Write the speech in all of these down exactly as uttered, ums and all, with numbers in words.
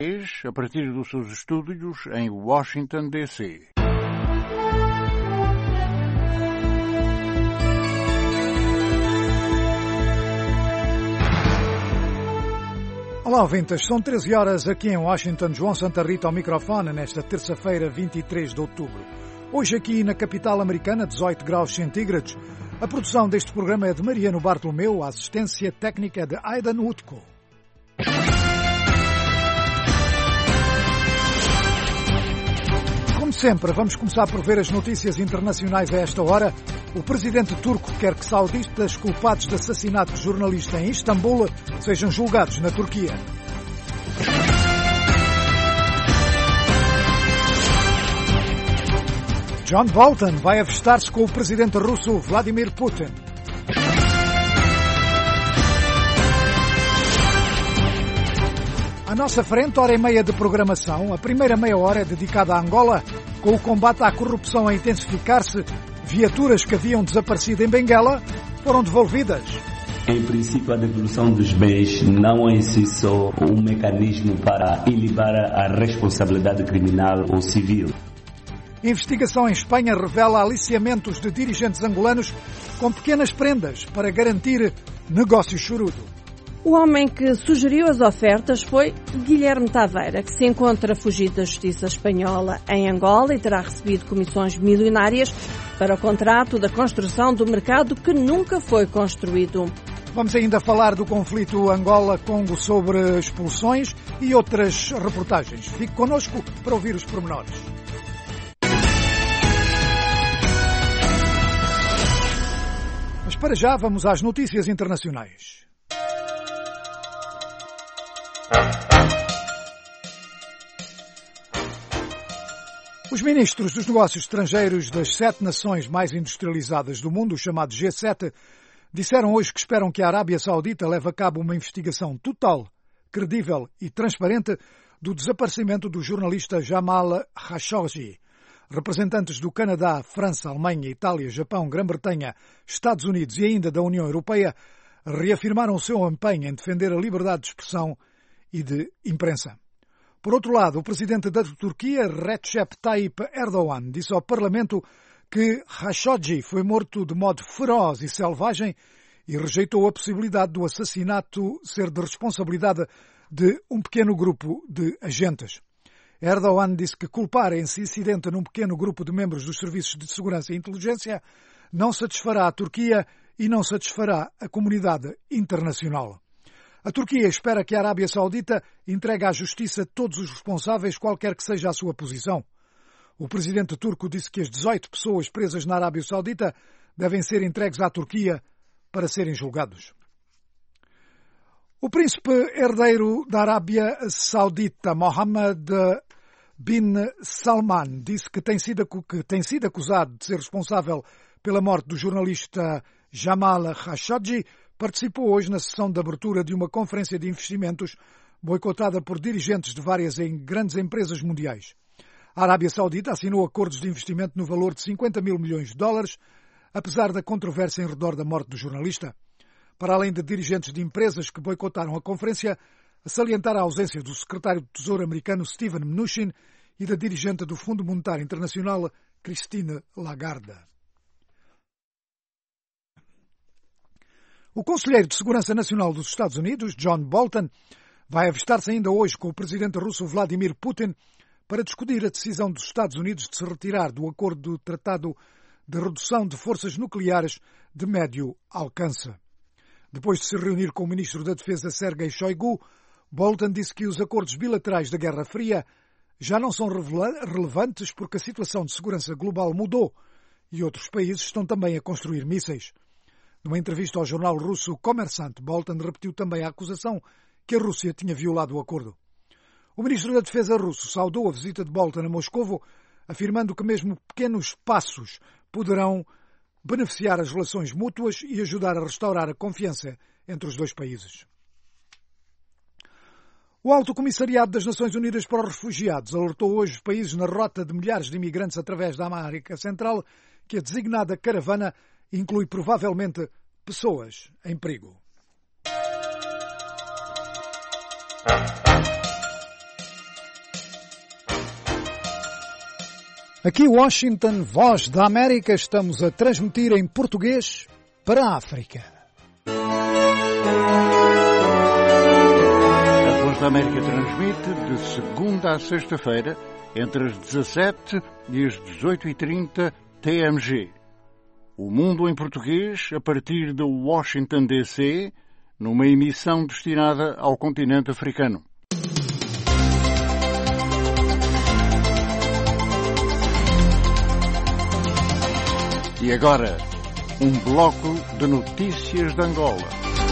a partir dos seus estúdios em Washington, D C Olá, ouvintes. São treze horas aqui em Washington. João Santa Rita ao microfone nesta terça-feira, vinte e três de outubro. Hoje aqui na capital americana, dezoito graus centígrados. A produção deste programa é de Mariano Bartolomeu, a assistência técnica de Aidan Utko. Como sempre, vamos começar por ver as notícias internacionais a esta hora. O presidente turco quer que saudistas culpados de assassinato de jornalista em Istambul sejam julgados na Turquia. John Bolton vai avistar-se com o presidente russo Vladimir Putin. À nossa frente, hora e meia de programação. A primeira meia hora é dedicada à Angola, com o combate à corrupção a intensificar-se. Viaturas que haviam desaparecido em Benguela foram devolvidas. Em princípio, a devolução dos bens não é em si só um mecanismo para elevar a responsabilidade criminal ou civil. Investigação em Espanha revela aliciamentos de dirigentes angolanos com pequenas prendas para garantir negócio chorudo. O homem que sugeriu as ofertas foi Guilherme Taveira, que se encontra fugido da justiça espanhola em Angola e terá recebido comissões milionárias para o contrato da construção do mercado que nunca foi construído. Vamos ainda falar do conflito Angola-Congo sobre expulsões e outras reportagens. Fique connosco para ouvir os pormenores. Mas para já vamos às notícias internacionais. Os ministros dos negócios estrangeiros das sete nações mais industrializadas do mundo, chamado G sete, disseram hoje que esperam que a Arábia Saudita leve a cabo uma investigação total, credível e transparente do desaparecimento do jornalista Jamal Khashoggi. Representantes do Canadá, França, Alemanha, Itália, Japão, Grã-Bretanha, Estados Unidos e ainda da União Europeia reafirmaram o seu empenho em defender a liberdade de expressão e de imprensa. Por outro lado, o presidente da Turquia, Recep Tayyip Erdogan, disse ao Parlamento que Khashoggi foi morto de modo feroz e selvagem e rejeitou a possibilidade do assassinato ser de responsabilidade de um pequeno grupo de agentes. Erdogan disse que culpar esse incidente num pequeno grupo de membros dos serviços de segurança e inteligência não satisfará a Turquia e não satisfará a comunidade internacional. A Turquia espera que a Arábia Saudita entregue à justiça todos os responsáveis, qualquer que seja a sua posição. O presidente turco disse que as dezoito pessoas presas na Arábia Saudita devem ser entregues à Turquia para serem julgados. O príncipe herdeiro da Arábia Saudita, Mohammed bin Salman, disse que tem sido, que tem sido acusado de ser responsável pela morte do jornalista Jamal Khashoggi. Participou hoje na sessão de abertura de uma conferência de investimentos boicotada por dirigentes de várias grandes empresas mundiais. A Arábia Saudita assinou acordos de investimento no valor de cinquenta mil milhões de dólares, apesar da controvérsia em redor da morte do jornalista. Para além de dirigentes de empresas que boicotaram a conferência, a salientar a ausência do secretário do Tesouro americano Steven Mnuchin e da dirigente do Fundo Monetário Internacional Christine Lagarde. O conselheiro de Segurança Nacional dos Estados Unidos, John Bolton, vai avistar-se ainda hoje com o presidente russo Vladimir Putin para discutir a decisão dos Estados Unidos de se retirar do acordo do Tratado de Redução de Forças Nucleares de Médio Alcance. Depois de se reunir com o ministro da Defesa Sergei Shoigu, Bolton disse que os acordos bilaterais da Guerra Fria já não são relevantes porque a situação de segurança global mudou e outros países estão também a construir mísseis. Numa entrevista ao jornal russo Kommersant, Bolton repetiu também a acusação que a Rússia tinha violado o acordo. O ministro da Defesa russo saudou a visita de Bolton a Moscovo, afirmando que mesmo pequenos passos poderão beneficiar as relações mútuas e ajudar a restaurar a confiança entre os dois países. O Alto Comissariado das Nações Unidas para os Refugiados alertou hoje os países na rota de milhares de imigrantes através da América Central que a designada caravana inclui provavelmente pessoas em perigo. Aqui Washington, Voz da América, estamos a transmitir em português para a África. A Voz da América transmite de segunda a sexta-feira, entre as dezassete e as dezoito e trinta T M G. O Mundo em Português, a partir de Washington, D C, numa emissão destinada ao continente africano. E agora, um bloco de notícias de Angola.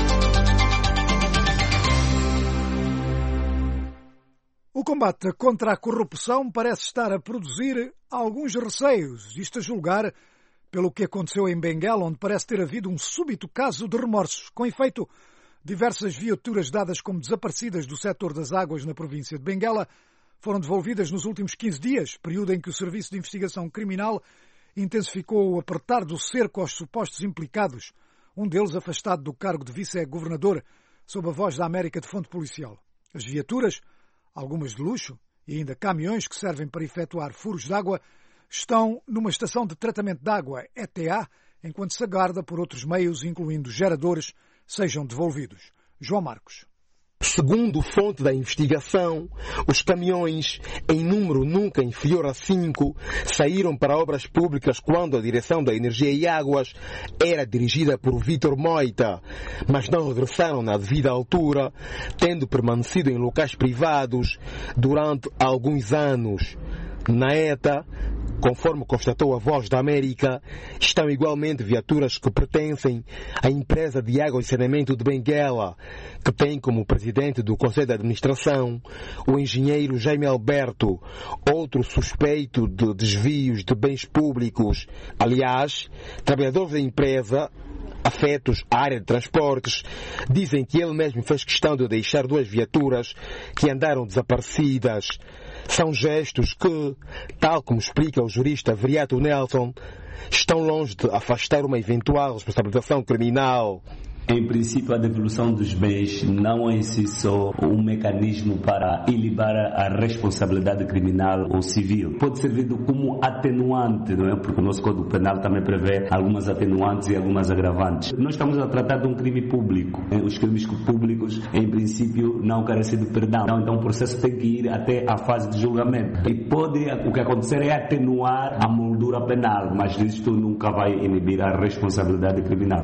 O combate contra a corrupção parece estar a produzir alguns receios, isto a julgar pelo que aconteceu em Benguela, onde parece ter havido um súbito caso de remorsos. Com efeito, diversas viaturas dadas como desaparecidas do setor das águas na província de Benguela foram devolvidas nos últimos quinze dias, período em que o Serviço de Investigação Criminal intensificou o apertar do cerco aos supostos implicados, um deles afastado do cargo de vice-governador, sob a Voz da América de fonte policial. As viaturas, algumas de luxo, e ainda caminhões que servem para efetuar furos de água, estão numa estação de tratamento de água, E T A, enquanto se aguarda por outros meios, incluindo geradores, sejam devolvidos. João Marcos. Segundo fonte da investigação, os caminhões, em número nunca inferior a cinco, saíram para obras públicas quando a Direção da Energia e Águas era dirigida por Vítor Moita, mas não regressaram na devida altura, tendo permanecido em locais privados durante alguns anos. Na E T A, conforme constatou a Voz da América, estão igualmente viaturas que pertencem à empresa de água e saneamento de Benguela, que tem como presidente do Conselho de Administração o engenheiro Jaime Alberto, outro suspeito de desvios de bens públicos. Aliás, trabalhadores da empresa afetos à área de transportes dizem que ele mesmo fez questão de deixar duas viaturas que andaram desaparecidas. São gestos que, tal como explica o jurista Viriato Nelson, estão longe de afastar uma eventual responsabilização criminal. Em princípio, a devolução dos bens não é em si só um mecanismo para ilibar a responsabilidade criminal ou civil. Pode servir como atenuante, não é? Porque o nosso Código Penal também prevê algumas atenuantes e algumas agravantes. Nós estamos a tratar de um crime público. Os crimes públicos, em princípio, não carecem de perdão. Então, o processo tem que ir até a fase de julgamento. E pode, o que acontecer é atenuar a moldura penal, mas isto nunca vai inibir a responsabilidade criminal.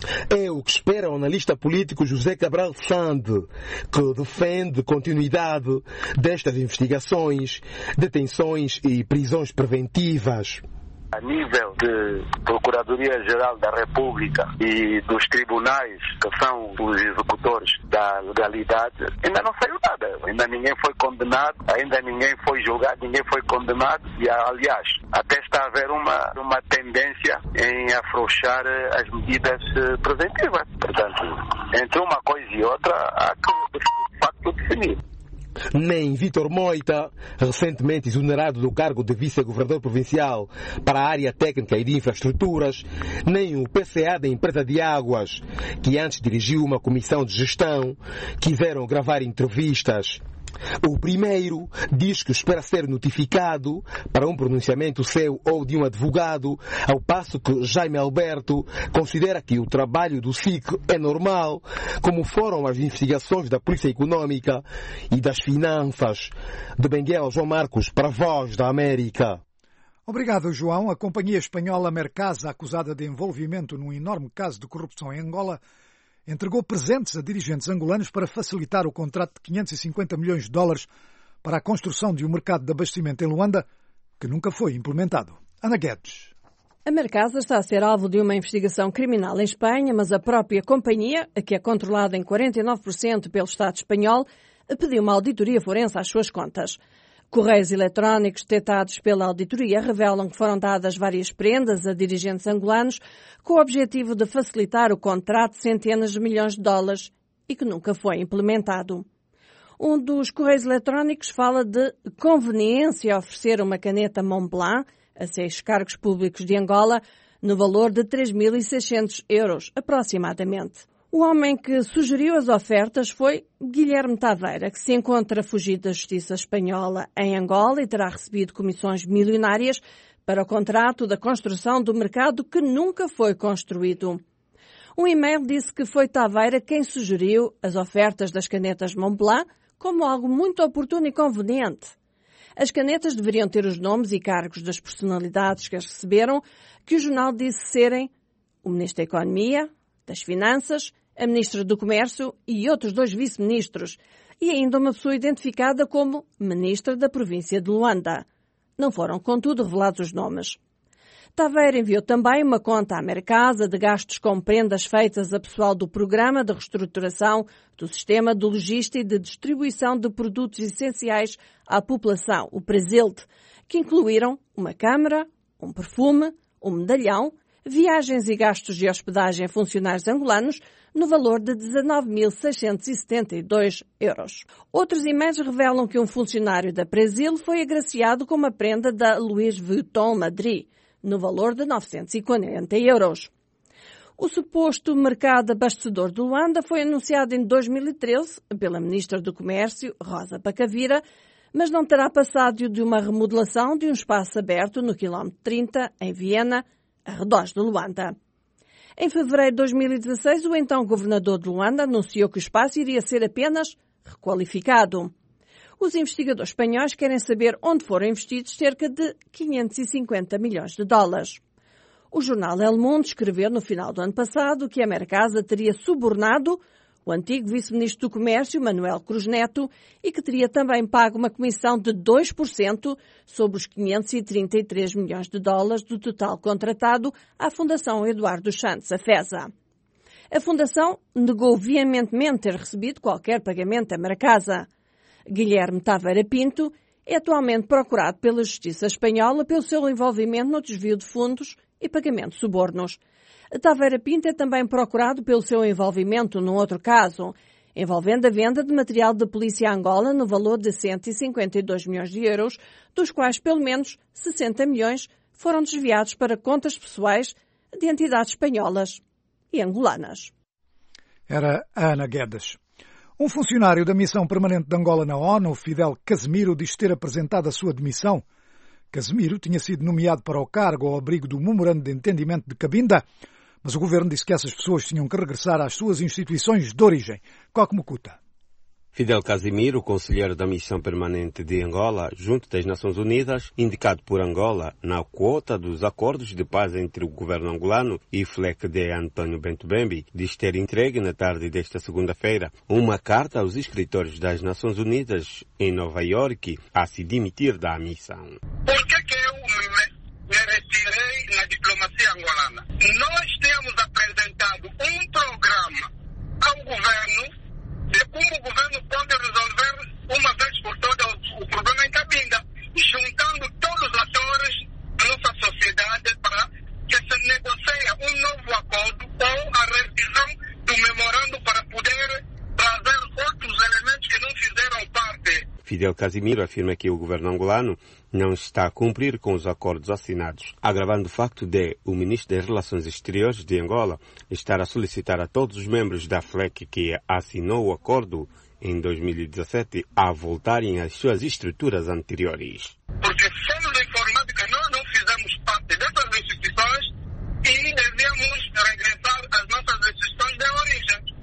É o que espera o analista político José Cabral Sande, que defende continuidade destas investigações, detenções e prisões preventivas. A nível de Procuradoria-Geral da República e dos tribunais, que são os executores da legalidade, ainda não saiu nada. Ainda ninguém foi condenado, ainda ninguém foi julgado, ninguém foi condenado. E, aliás, até está a haver uma, uma tendência em afrouxar as medidas preventivas. Portanto, entre uma coisa e outra, há que, de facto, definir. Nem Vítor Moita, recentemente exonerado do cargo de vice-governador provincial para a área técnica e de infraestruturas, nem o P C A da empresa de águas, que antes dirigiu uma comissão de gestão, quiseram gravar entrevistas. O primeiro diz que espera ser notificado para um pronunciamento seu ou de um advogado, ao passo que Jaime Alberto considera que o trabalho do S I C é normal, como foram as investigações da Polícia Económica e das Finanças. De Benguela, João Marcos, para a Voz da América. Obrigado, João. A companhia espanhola Mercasa, acusada de envolvimento num enorme caso de corrupção em Angola, entregou presentes a dirigentes angolanos para facilitar o contrato de quinhentos e cinquenta milhões de dólares para a construção de um mercado de abastecimento em Luanda, que nunca foi implementado. Ana Guedes. A Mercasa está a ser alvo de uma investigação criminal em Espanha, mas a própria companhia, que é controlada em quarenta e nove por cento pelo Estado espanhol, pediu uma auditoria forense às suas contas. Correios eletrónicos detectados pela auditoria revelam que foram dadas várias prendas a dirigentes angolanos com o objetivo de facilitar o contrato de centenas de milhões de dólares e que nunca foi implementado. Um dos correios eletrónicos fala de conveniência oferecer uma caneta Montblanc a seis cargos públicos de Angola no valor de três mil e seiscentos euros, aproximadamente. O homem que sugeriu as ofertas foi Guilherme Taveira, que se encontra fugido da justiça espanhola em Angola e terá recebido comissões milionárias para o contrato da construção do mercado que nunca foi construído. Um e-mail disse que foi Taveira quem sugeriu as ofertas das canetas Montblanc como algo muito oportuno e conveniente. As canetas deveriam ter os nomes e cargos das personalidades que as receberam, que o jornal disse serem o Ministro da Economia, das Finanças, a Ministra do Comércio e outros dois vice-ministros, e ainda uma pessoa identificada como Ministra da Província de Luanda. Não foram, contudo, revelados os nomes. Taveira enviou também uma conta à Mercasa de gastos com prendas feitas a pessoal do Programa de Reestruturação do Sistema de Logística e de Distribuição de Produtos Essenciais à População, o Presilte, que incluíram uma câmara, um perfume, um medalhão, viagens e gastos de hospedagem a funcionários angolanos no valor de dezanove mil seiscentos e setenta e dois euros. Outros e-mails revelam que um funcionário da Presil foi agraciado com uma prenda da Louis Vuitton Madrid, no valor de novecentos e quarenta euros. O suposto mercado abastecedor de Luanda foi anunciado em dois mil e treze pela Ministra do Comércio, Rosa Pacavira, mas não terá passado de uma remodelação de um espaço aberto no quilómetro trinta, em Viena, arredores de Luanda. Em fevereiro de dois mil e dezasseis, o então governador de Luanda anunciou que o espaço iria ser apenas requalificado. Os investigadores espanhóis querem saber onde foram investidos cerca de quinhentos e cinquenta milhões de dólares. O jornal El Mundo escreveu no final do ano passado que a Mercasa teria subornado o antigo vice-ministro do Comércio, Manuel Cruz Neto, e que teria também pago uma comissão de dois por cento sobre os quinhentos e trinta e três milhões de dólares do total contratado à Fundação Eduardo Santos, a FESA. A Fundação negou veementemente ter recebido qualquer pagamento à Mercasa. Guilherme Taveira Pinto é atualmente procurado pela Justiça Espanhola pelo seu envolvimento no desvio de fundos e pagamento de subornos. Taveira Pinto é também procurado pelo seu envolvimento num outro caso, envolvendo a venda de material da Polícia Angola no valor de cento e cinquenta e dois milhões de euros, dos quais pelo menos sessenta milhões foram desviados para contas pessoais de entidades espanholas e angolanas. Era a Ana Guedes. Um funcionário da Missão Permanente de Angola na ONU, Fidel Casemiro, diz ter apresentado a sua demissão. Casemiro tinha sido nomeado para o cargo ao abrigo do Memorando de Entendimento de Cabinda, mas o governo disse que essas pessoas tinham que regressar às suas instituições de origem. Coque Mucuta. Fidel Casemiro, conselheiro da Missão Permanente de Angola, junto das Nações Unidas, indicado por Angola na quota dos acordos de paz entre o governo angolano e F L E C de António Bento Bembe, diz ter entregue na tarde desta segunda-feira uma carta aos escritores das Nações Unidas em Nova Iorque a se demitir da missão. Por que que eu me, me retirei na diplomacia angolana? Nós temos apresentado um programa ao governo de como o governo pode resolver uma vez por todas o problema em Cabinda, juntando todos os atores da nossa sociedade para que se negocie um novo acordo ou a revisão do memorando para poder trazer outros elementos que não fizeram parte. Fidel Casemiro afirma que o governo angolano não está a cumprir com os acordos assinados, agravando o facto de o ministro das Relações Exteriores de Angola estar a solicitar a todos os membros da F L E C que assinou o acordo em dois mil e dezassete a voltarem às suas estruturas anteriores. Porque fomos informados que nós não fizemos parte dessas instituições e devemos regressar às nossas instituições de origem.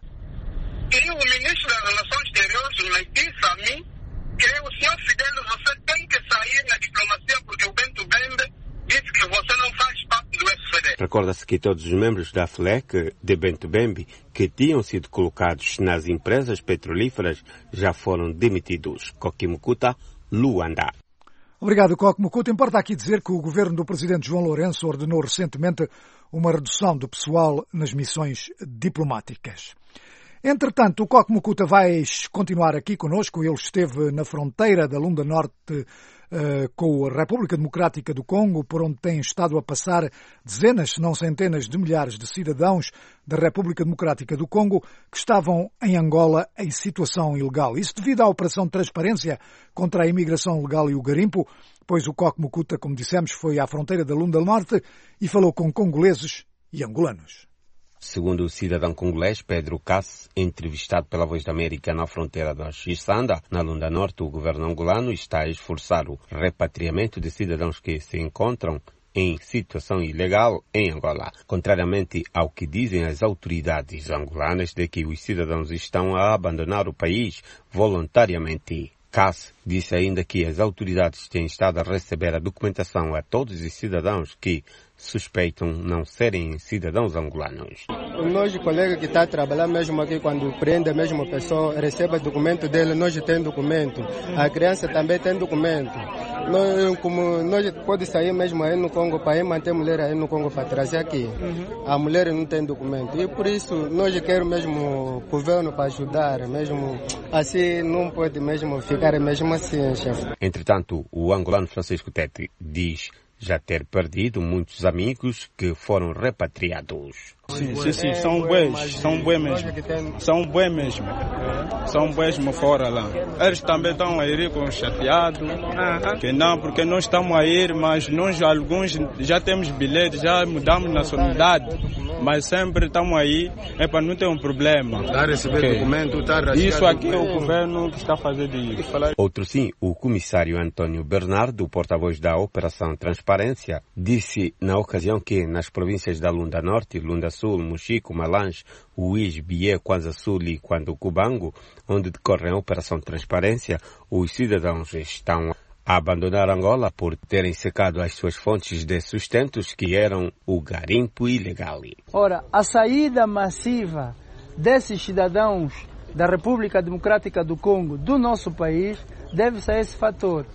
E o ministro das Relações Exteriores me disse a mim que o senhor Fidel, você tem que sair na diplomacia porque o Bento Bembe disse que você não faz parte do F C D. Recorda-se que todos os membros da F L E C de Bento Bembe que tinham sido colocados nas empresas petrolíferas já foram demitidos. Coque Mucuta, Luanda. Obrigado, Coque Mucuta. Importa aqui dizer que o governo do presidente João Lourenço ordenou recentemente uma redução do pessoal nas missões diplomáticas. Entretanto, o Coque Mucuta vai continuar aqui conosco. Ele esteve na fronteira da Lunda Norte uh, com a República Democrática do Congo, por onde têm estado a passar dezenas, se não centenas de milhares de cidadãos da República Democrática do Congo que estavam em Angola em situação ilegal. Isso devido à Operação de Transparência contra a imigração legal e o garimpo, pois o Coque Mucuta, como dissemos, foi à fronteira da Lunda Norte e falou com congoleses e angolanos. Segundo o cidadão congolês Pedro Cass, entrevistado pela Voz da América na fronteira da Xisanda, na Lunda Norte, o governo angolano está a esforçar o repatriamento de cidadãos que se encontram em situação ilegal em Angola, contrariamente ao que dizem as autoridades angolanas de que os cidadãos estão a abandonar o país voluntariamente. Cass disse ainda que as autoridades têm estado a receber a documentação a todos os cidadãos que suspeitam não serem cidadãos angolanos. Nós, colega que está a trabalhar mesmo aqui, quando prende a mesma pessoa, recebe o documento dele, nós temos documento. A criança também tem documento. Nós, como nós pode sair mesmo aí no Congo para ir manter a mulher aí no Congo para trazer aqui. Uhum. A mulher não tem documento. E por isso nós queremos mesmo o governo para ajudar, mesmo assim não pode mesmo ficar mesmo assim, chefe. Entretanto, o angolano Francisco Tete diz já ter perdido muitos amigos que foram repatriados. Sim, sim, sim, são bués, são bués mesmo, são bués mesmo, são bués mesmo fora lá. Eles também estão a ir com chateado, que não, porque nós estamos a ir, mas nós alguns já temos bilhete, já mudamos nacionalidade, mas sempre estamos aí, é para não ter um problema. Está a receber okay. documento, está a Isso aqui é o governo que está a fazer disso. Outro sim, o comissário Antônio Bernardo, porta-voz da Operação Transparência, disse na ocasião que nas províncias da Lunda Norte, Lunda Sul, Mochico, Malange, Uís, Bié, Kwanza Sul e Cubango, onde decorre a Operação Transparência, os cidadãos estão a abandonar Angola por terem secado as suas fontes de sustentos, que eram o garimpo ilegal. Ora, a saída massiva desses cidadãos da República Democrática do Congo, do nosso país, deve-se a esse fator.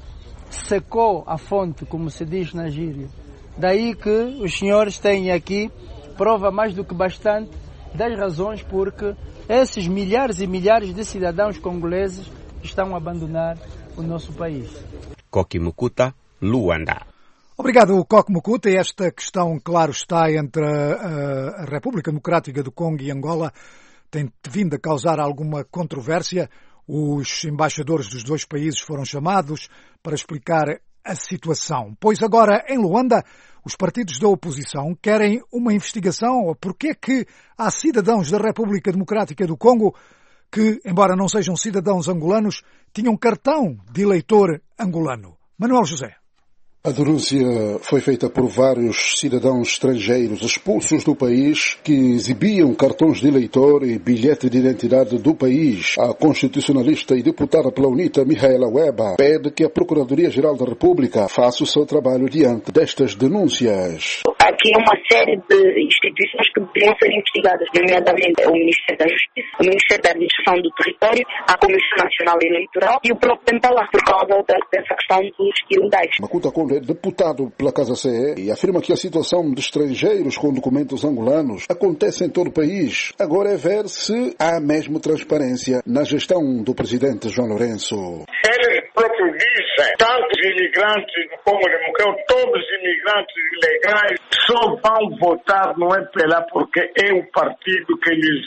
Secou a fonte, como se diz na gíria. Daí que os senhores têm aqui prova mais do que bastante das razões porque esses milhares e milhares de cidadãos congoleses estão a abandonar o nosso país. Koki Mukuta, Luanda. Obrigado, Koki Mukuta. Esta questão, claro, está entre a, a República Democrática do Congo e Angola. Tem vindo a causar alguma controvérsia. Os embaixadores dos dois países foram chamados para explicar a situação. Pois agora, em Luanda, os partidos da oposição querem uma investigação. Porquê que há cidadãos da República Democrática do Congo que, embora não sejam cidadãos angolanos, tinham cartão de eleitor angolano. Manuel José. A denúncia foi feita por vários cidadãos estrangeiros expulsos do país que exibiam cartões de eleitor e bilhete de identidade do país. A constitucionalista e deputada pela UNITA, Mihaela Weba, pede que a Procuradoria-Geral da República faça o seu trabalho diante destas denúncias. Aqui é uma série de instituições que deveriam ser investigadas, nomeadamente o Ministério da Justiça, o Ministério da Administração do Território, a Comissão Nacional Eleitoral e o próprio Pentala, por causa dessa questão dos ilegais. Makuta Conde é deputado pela Casa C E e afirma que a situação de estrangeiros com documentos angolanos acontece em todo o país. Agora é ver se há mesmo transparência na gestão do presidente João Lourenço. Eles próprios dizem, tantos imigrantes do Congo Democrático, todos os imigrantes ilegais, só vão votar no M P L A porque é o partido que lhes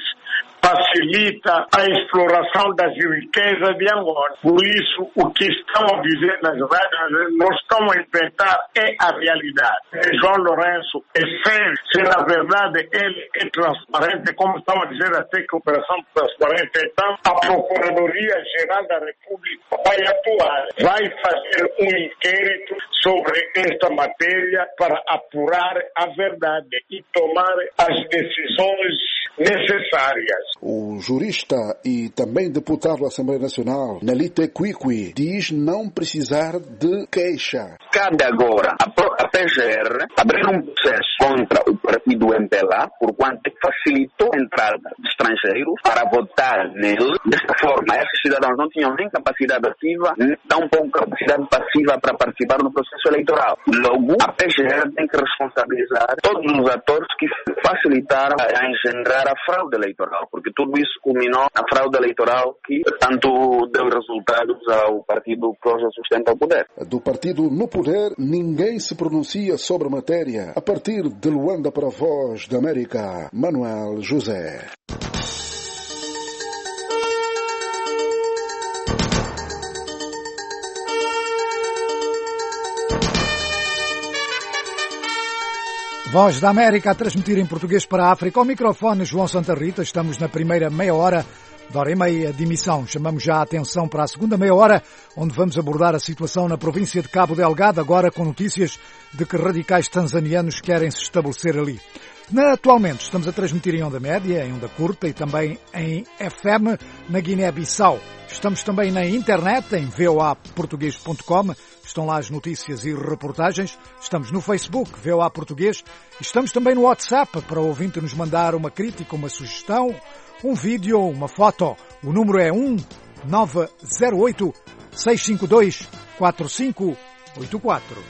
facilita a exploração das riquezas de Angola. Por isso, o que estão a dizer nas rádios, nós estamos a inventar é a realidade. João Lourenço é sério, se na verdade ele é transparente, como estão a dizer até que a operação transparente, então a Procuradoria-Geral da República vai atuar, vai fazer um inquérito sobre esta matéria para apurar a verdade e tomar as decisões necessárias. O jurista e também deputado da Assembleia Nacional, Nelite Kwikwi, diz não precisar de queixa. Cabe agora a P G R abrir um processo contra o partido M P L A, por quanto facilitou a entrada de estrangeiros para votar nele. Desta forma, esses cidadãos não tinham nem capacidade ativa, nem tampouco capacidade passiva para participar no processo eleitoral. Logo, a P G R tem que responsabilizar todos os atores que facilitaram a engendrar a fraude eleitoral, porque tudo isso culminou na fraude eleitoral que tanto deu resultados ao partido que hoje sustenta o poder. Do partido no poder, ninguém se pronuncia sobre a matéria. A partir de Luanda para a Voz da América, Manuel José. Voz da América a transmitir em português para a África. Ao microfone, João Santa Rita. Estamos na primeira meia hora, de hora e meia de emissão. Chamamos já a atenção para a segunda meia hora, onde vamos abordar a situação na província de Cabo Delgado, agora com notícias de que radicais tanzanianos querem se estabelecer ali. Na, atualmente estamos a transmitir em onda média, em onda curta e também em F M na Guiné-Bissau. Estamos também na internet, em v o a português ponto com. Estão lá as notícias e reportagens. Estamos no Facebook, V O A Português. Estamos também no WhatsApp, para o ouvinte nos mandar uma crítica, uma sugestão, um vídeo, uma foto. O número é um nove zero oito, seis cinco dois, quatro cinco oito quatro.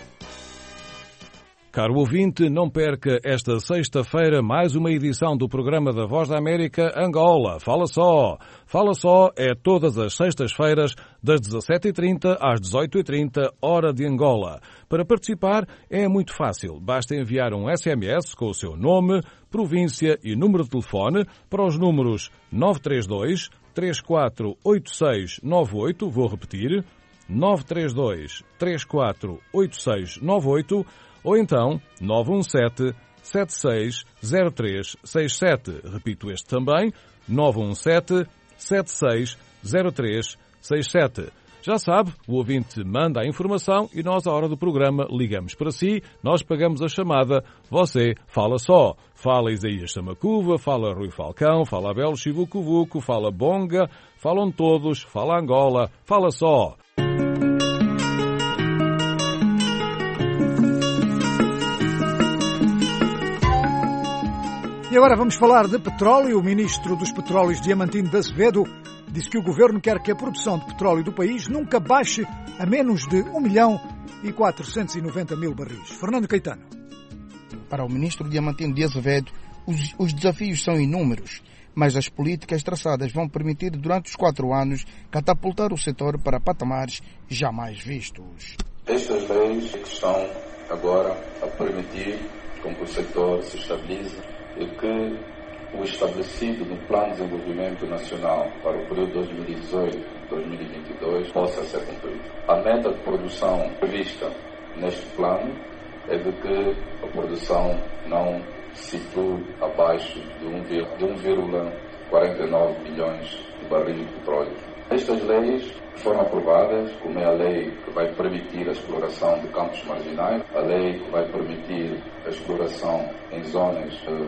Caro ouvinte, não perca esta sexta-feira mais uma edição do programa da Voz da América Angola. Fala só! Fala só é todas as sextas-feiras, das dezassete e trinta às dezoito e trinta, hora de Angola. Para participar é muito fácil. Basta enviar um S M S com o seu nome, província e número de telefone para os números nove três dois, três quatro oito seis nove oito. Vou repetir, nove três dois, três quatro oito seis nove oito. Ou então nove um sete, sete seis zero três seis sete. Repito este também, nove um sete, sete seis zero três seis sete. Já sabe, o ouvinte manda a informação e nós, à hora do programa, ligamos para si, nós pagamos a chamada, você fala só. Fala Isaías Samacuva, fala Rui Falcão, fala Abel Chivucuvuco, fala Bonga, falam todos, fala Angola, fala só. E agora vamos falar de petróleo. O ministro dos Petróleos, Diamantino de Azevedo, disse que o governo quer que a produção de petróleo do país nunca baixe a menos de um milhão e quatrocentos e noventa mil barris. Fernando Caetano. Para o ministro Diamantino de Azevedo, os, os desafios são inúmeros, mas as políticas traçadas vão permitir, durante os quatro anos, catapultar o setor para patamares jamais vistos. Estas leis que estão agora a permitir com que o setor se estabilize e que o estabelecido no Plano de Desenvolvimento Nacional para o período dois mil e dezoito a dois mil e vinte e dois possa ser cumprido. A meta de produção prevista neste plano é de que a produção não se situe abaixo de um vírgula quarenta e nove bilhões de barris de petróleo. Estas leis foram aprovadas, como é a lei que vai permitir a exploração de campos marginais, a lei que vai permitir a exploração em zonas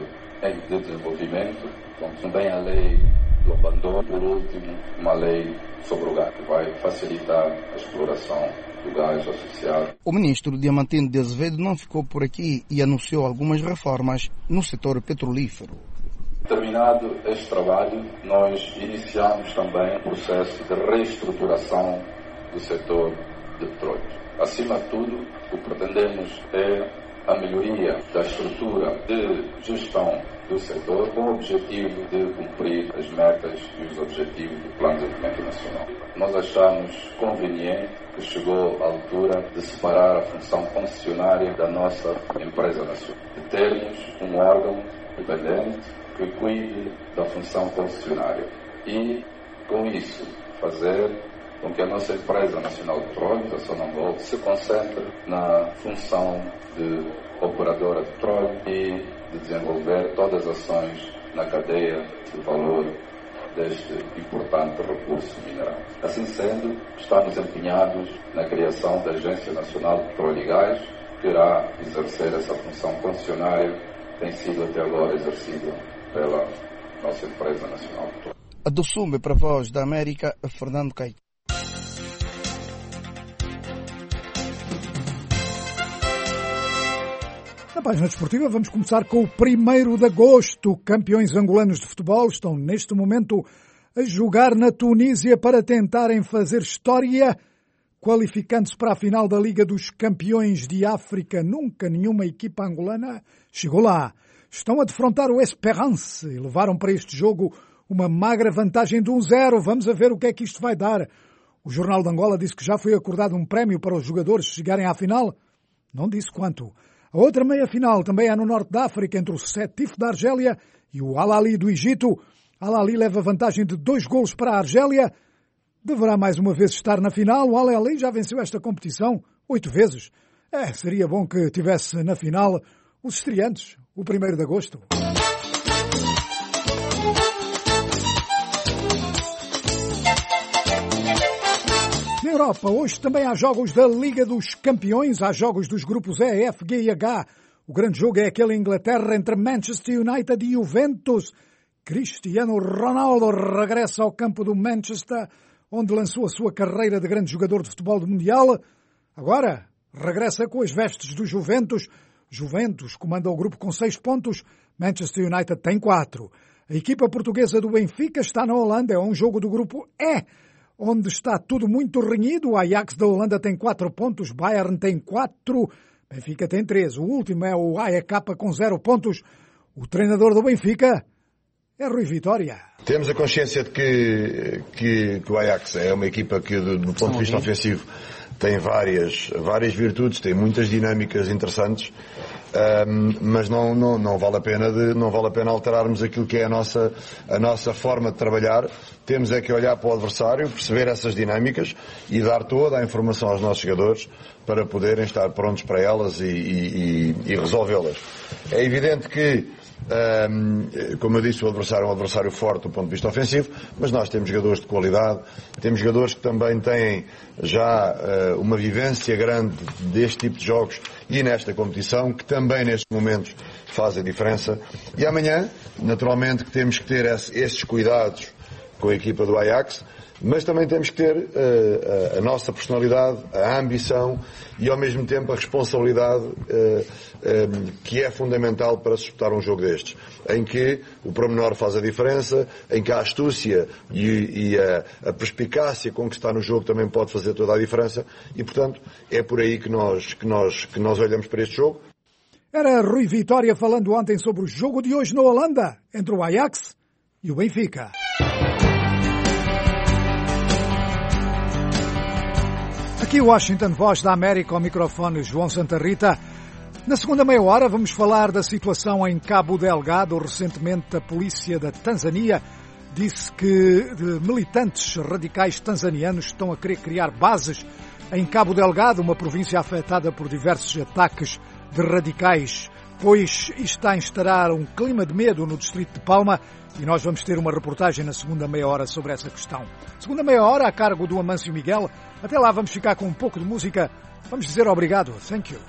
de, de desenvolvimento, também a lei do abandono, por último, uma lei sobre o gás, que vai facilitar a exploração do gás associado. O ministro Diamantino de Azevedo não ficou por aqui e anunciou algumas reformas no setor petrolífero. Terminado este trabalho, nós iniciamos também o processo de reestruturação do setor de petróleo. Acima de tudo, o que pretendemos é a melhoria da estrutura de gestão do setor com o objetivo de cumprir as metas e os objetivos do Plano de Desenvolvimento Nacional. Nós achamos conveniente que chegou a altura de separar a função concessionária da nossa empresa nacional, de termos um órgão independente que cuide da função concessionária e, com isso, fazer com que a nossa empresa nacional de petróleo, a Sonangol, se concentre na função de operadora de petróleo e de desenvolver todas as ações na cadeia de valor deste importante recurso mineral. Assim sendo, estamos empenhados na criação da Agência Nacional de Petróleo e Gás, que irá exercer essa função concessionária que tem sido até agora exercida pela nossa empresa nacional de petróleo. A do Sumbe para a Voz da América, Fernando Caetano. Na página desportiva vamos começar com o primeiro de agosto. Campeões angolanos de futebol estão neste momento a jogar na Tunísia para tentarem fazer história, qualificando-se para a final da Liga dos Campeões de África. Nunca nenhuma equipa angolana chegou lá. Estão a defrontar o Esperance e levaram para este jogo uma magra vantagem de um zero. Vamos a ver o que é que isto vai dar. O Jornal de Angola disse que já foi acordado um prémio para os jogadores chegarem à final. Não disse quanto. A outra meia-final também é no norte da África, entre o Sétif da Argélia e o Al Ahly do Egito. Al Ahly leva vantagem de dois golos para a Argélia. Deverá mais uma vez estar na final. O Al Ahly já venceu esta competição oito vezes. É, seria bom que tivesse na final os estreantes, o primeiro de agosto. Na Europa, hoje também há jogos da Liga dos Campeões, há jogos dos grupos E, F, G e H. O grande jogo é aquele em Inglaterra entre Manchester United e Juventus. Cristiano Ronaldo regressa ao campo do Manchester, onde lançou a sua carreira de grande jogador de futebol do Mundial. Agora, regressa com as vestes do Juventus. Juventus comanda o grupo com seis pontos, Manchester United tem quatro. A equipa portuguesa do Benfica está na Holanda, é um jogo do grupo E, onde está tudo muito renhido. O Ajax da Holanda tem quatro pontos, Bayern tem quatro, Benfica tem três. O último é o A E K com zero pontos. O treinador do Benfica é Rui Vitória. Temos a consciência de que, que, que o Ajax é uma equipa que, do, do ponto de vista ofensivo, tem várias, várias virtudes, tem muitas dinâmicas interessantes, um, mas não, não, não, vale a pena de, não vale a pena alterarmos aquilo que é a nossa, a nossa forma de trabalhar. Temos é que olhar para o adversário, perceber essas dinâmicas e dar toda a informação aos nossos jogadores para poderem estar prontos para elas e, e, e resolvê-las. É evidente que, Um, como eu disse, o adversário é um adversário forte do ponto de vista ofensivo, mas nós temos jogadores de qualidade, temos jogadores que também têm já uh, uma vivência grande deste tipo de jogos e nesta competição, que também nestes momentos faz a diferença. E amanhã, naturalmente, que temos que ter esse, estes cuidados com a equipa do Ajax, mas também temos que ter uh, a, a nossa personalidade, a ambição e ao mesmo tempo a responsabilidade uh, um, que é fundamental para disputar um jogo destes, em que o pormenor faz a diferença, em que a astúcia e, e a, a perspicácia com que está no jogo também pode fazer toda a diferença e, portanto, é por aí que nós, que nós, que nós olhamos para este jogo. Era Rui Vitória falando ontem sobre o jogo de hoje na Holanda, entre o Ajax e o Benfica. Aqui Washington, Voz da América, ao microfone João Santa Rita. Na segunda meia hora vamos falar da situação em Cabo Delgado. Recentemente a polícia da Tanzânia disse que militantes radicais tanzanianos estão a querer criar bases em Cabo Delgado, uma província afetada por diversos ataques de radicais, pois está a instaurar um clima de medo no distrito de Palma. E nós vamos ter uma reportagem na segunda meia hora sobre essa questão. Segunda meia hora a cargo do Amâncio Miguel. Até lá vamos ficar com um pouco de música. Vamos dizer obrigado. Thank you.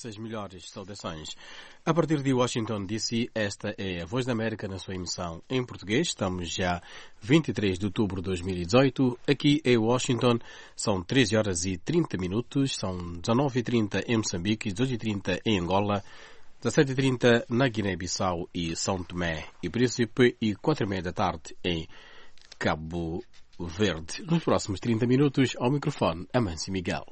nossas melhores saudações. A partir de Washington, D C, esta é a Voz da América na sua emissão em português. Estamos já vinte e três de outubro de dois mil e dezoito. Aqui em Washington são treze horas e trinta minutos, são dezanove e trinta em Moçambique, dezoito e trinta em Angola, dezassete e trinta na Guiné-Bissau e São Tomé e Príncipe e quatro e meia da tarde em Cabo Verde. Nos próximos trinta minutos, ao microfone, Amâncio Miguel.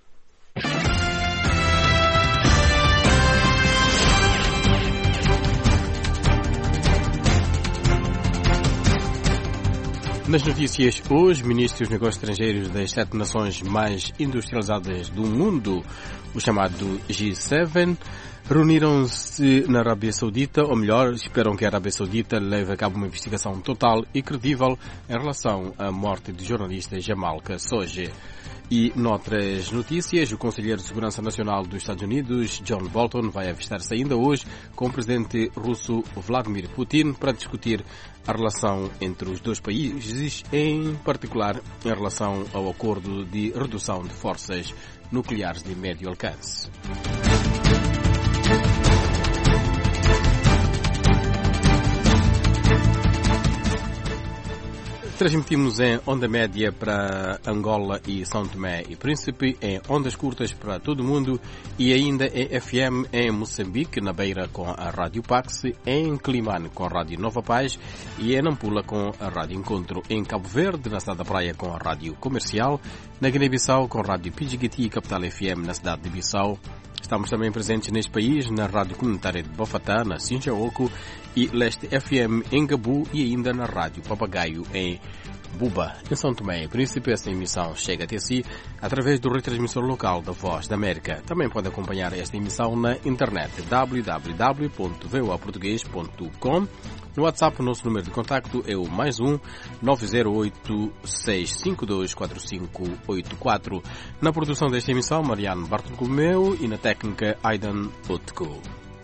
Nas notícias hoje, ministros dos negócios estrangeiros das sete nações mais industrializadas do mundo, o chamado G sete, reuniram-se na Arábia Saudita, ou melhor, esperam que a Arábia Saudita leve a cabo uma investigação total e credível em relação à morte do jornalista Jamal Khashoggi. E noutras notícias, o Conselheiro de Segurança Nacional dos Estados Unidos, John Bolton, vai avistar-se ainda hoje com o presidente russo Vladimir Putin para discutir a relação entre os dois países, em particular em relação ao acordo de redução de forças nucleares de médio alcance. Transmitimos em onda média para Angola e São Tomé e Príncipe, em ondas curtas para todo o mundo e ainda em F M em Moçambique, na Beira com a Rádio Pax, em Climane com a Rádio Nova Paz e em Nampula com a Rádio Encontro, em Cabo Verde, na cidade da Praia com a Rádio Comercial, na Guiné-Bissau com a Rádio Pidjigiti e Capital F M na cidade de Bissau. Estamos também presentes neste país na Rádio Comunitária de Bofatá, na Sinjaoco, e Leste F M em Gabu e ainda na Rádio Papagaio em Buba. Em São Tomé e Príncipe, esta emissão chega até si através do retransmissor local da Voz da América. Também pode acompanhar esta emissão na internet w w w ponto v o a português ponto com. No WhatsApp, o nosso número de contacto é o mais um nove zero oito seis cinco dois quatro cinco oito quatro. Na produção desta emissão, Mariano Bartolomeu e na técnica Aidan Utko.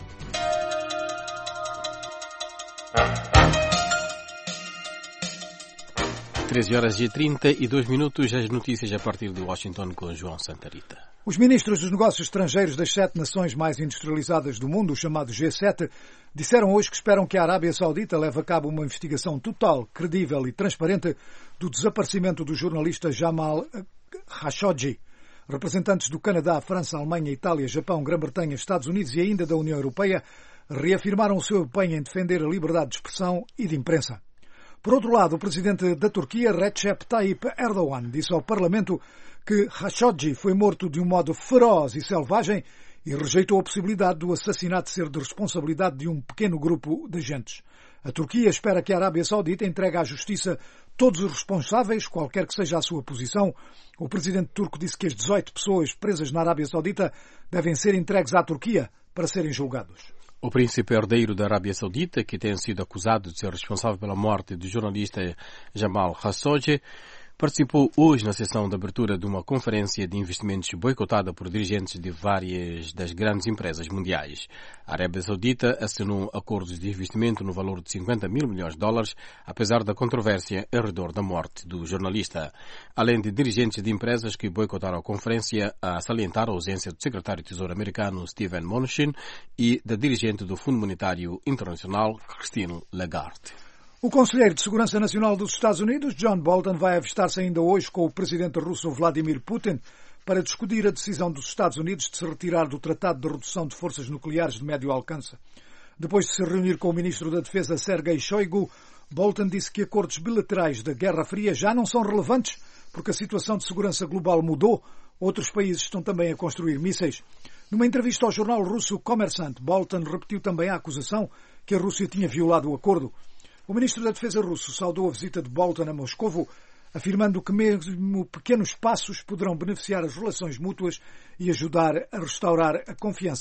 treze horas e trinta e dois minutos, as notícias a partir de Washington com João Santarita. Os ministros dos negócios estrangeiros das sete nações mais industrializadas do mundo, o chamado G sete, disseram hoje que esperam que a Arábia Saudita leve a cabo uma investigação total, credível e transparente do desaparecimento do jornalista Jamal Khashoggi. Representantes do Canadá, França, Alemanha, Itália, Japão, Grã-Bretanha, Estados Unidos e ainda da União Europeia reafirmaram o seu empenho em defender a liberdade de expressão e de imprensa. Por outro lado, o presidente da Turquia, Recep Tayyip Erdogan, disse ao Parlamento que Khashoggi foi morto de um modo feroz e selvagem e rejeitou a possibilidade do assassinato ser de responsabilidade de um pequeno grupo de agentes. A Turquia espera que a Arábia Saudita entregue à justiça todos os responsáveis, qualquer que seja a sua posição. O presidente turco disse que as dezoito pessoas presas na Arábia Saudita devem ser entregues à Turquia para serem julgados. O príncipe herdeiro da Arábia Saudita, que tem sido acusado de ser responsável pela morte do jornalista Jamal Khashoggi, participou hoje na sessão de abertura de uma conferência de investimentos boicotada por dirigentes de várias das grandes empresas mundiais. A Arábia Saudita assinou acordos de investimento no valor de cinquenta mil milhões de dólares, apesar da controvérsia ao redor da morte do jornalista. Além de dirigentes de empresas que boicotaram a conferência, a salientar a ausência do secretário de Tesouro americano Steven Mnuchin e da dirigente do Fundo Monetário Internacional Christine Lagarde. O Conselheiro de Segurança Nacional dos Estados Unidos, John Bolton, vai avistar-se ainda hoje com o presidente russo Vladimir Putin para discutir a decisão dos Estados Unidos de se retirar do Tratado de Redução de Forças Nucleares de Médio Alcance. Depois de se reunir com o ministro da Defesa, Sergei Shoigu, Bolton disse que acordos bilaterais da Guerra Fria já não são relevantes porque a situação de segurança global mudou. Outros países estão também a construir mísseis. Numa entrevista ao jornal russo Kommersant, Bolton repetiu também a acusação que a Rússia tinha violado o acordo. O ministro da Defesa russo saudou a visita de Bolton a Moscovo, afirmando que mesmo pequenos passos poderão beneficiar as relações mútuas e ajudar a restaurar a confiança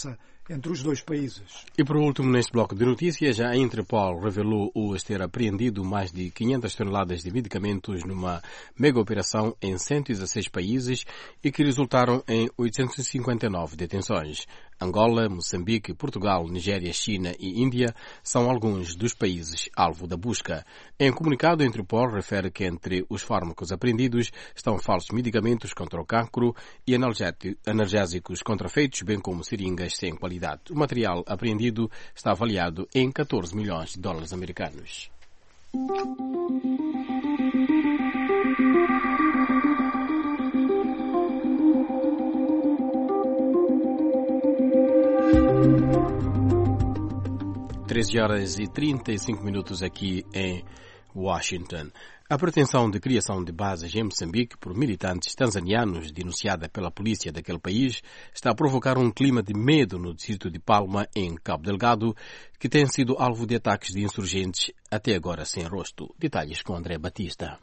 entre os dois países. E por último, neste bloco de notícias, a Interpol revelou hoje ter apreendido mais de quinhentas toneladas de medicamentos numa mega operação em cento e dezesseis países e que resultaram em oitocentas e cinquenta e nove detenções. Angola, Moçambique, Portugal, Nigéria, China e Índia são alguns dos países alvo da busca. Em comunicado, a Interpol refere que entre os fármacos apreendidos estão falsos medicamentos contra o cancro e analgésicos contrafeitos, bem como seringas sem qualidade. O material apreendido está avaliado em catorze milhões de dólares americanos. treze horas e trinta e cinco minutos aqui em Washington. A pretensão de criação de bases em Moçambique por militantes tanzanianos denunciada pela polícia daquele país está a provocar um clima de medo no distrito de Palma, em Cabo Delgado, que tem sido alvo de ataques de insurgentes até agora sem rosto. Detalhes com André Batista.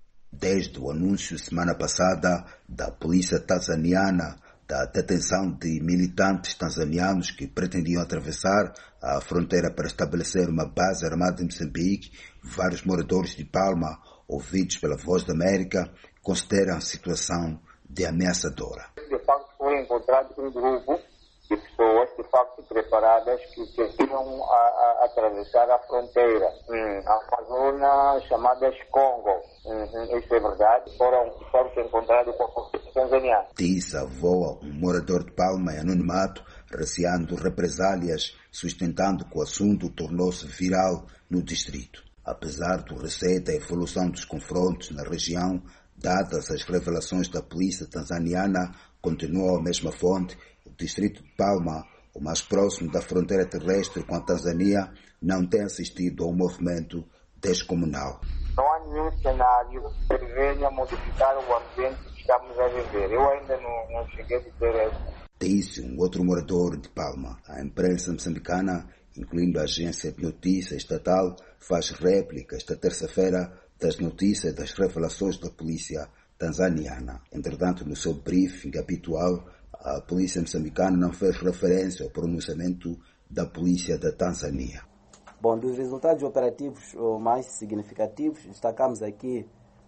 Desde o anúncio semana passada da polícia tanzaniana da detenção de militantes tanzanianos que pretendiam atravessar a fronteira para estabelecer uma base armada em Moçambique, vários moradores de Palma, ouvidos pela Voz da América, consideram a situação de ameaçadora. De facto, foi encontrado um grupo de pessoas, de facto, preparadas que queriam a, a, atravessar a fronteira, hum, a Amazônia, chamadas Congo. Uhum, isso é verdade. Foram, foram encontrados com a polícia tanzaniana. Disse a avó, um morador de Palma em anonimato, receando represálias, sustentando que o assunto tornou-se viral no distrito. Apesar do receio da evolução dos confrontos na região, dadas as revelações da polícia tanzaniana, continua a mesma fonte, o distrito de Palma, o mais próximo da fronteira terrestre com a Tanzânia, não tem assistido a um movimento descomunal. Não há nenhum cenário que venha modificar o ambiente que estamos a viver. Eu ainda não, não cheguei a dizer isso. Disse um outro morador de Palma. A imprensa moçambicana, incluindo a agência de notícias estatal, faz réplica esta terça-feira das notícias das revelações da polícia tanzaniana. Entretanto, no seu briefing habitual, a polícia moçambicana não fez referência ao pronunciamento da polícia da Tanzânia. Bom, dos resultados operativos mais significativos, destacamos aqui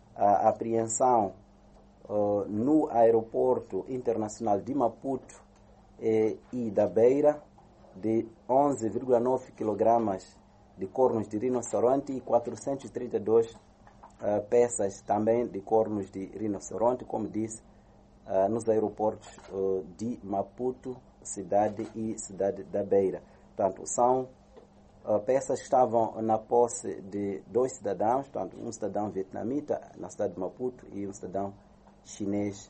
a apreensão uh, no aeroporto internacional de Maputo eh, e da Beira de onze vírgula nove quilogramas de cornos de rinoceronte e quatrocentas e trinta e duas uh, peças também de cornos de rinoceronte, como disse, uh, nos aeroportos uh, de Maputo, cidade e cidade da Beira. Portanto, são Uh, peças que estavam na posse de dois cidadãos, portanto, um cidadão vietnamita na cidade de Maputo e um cidadão chinês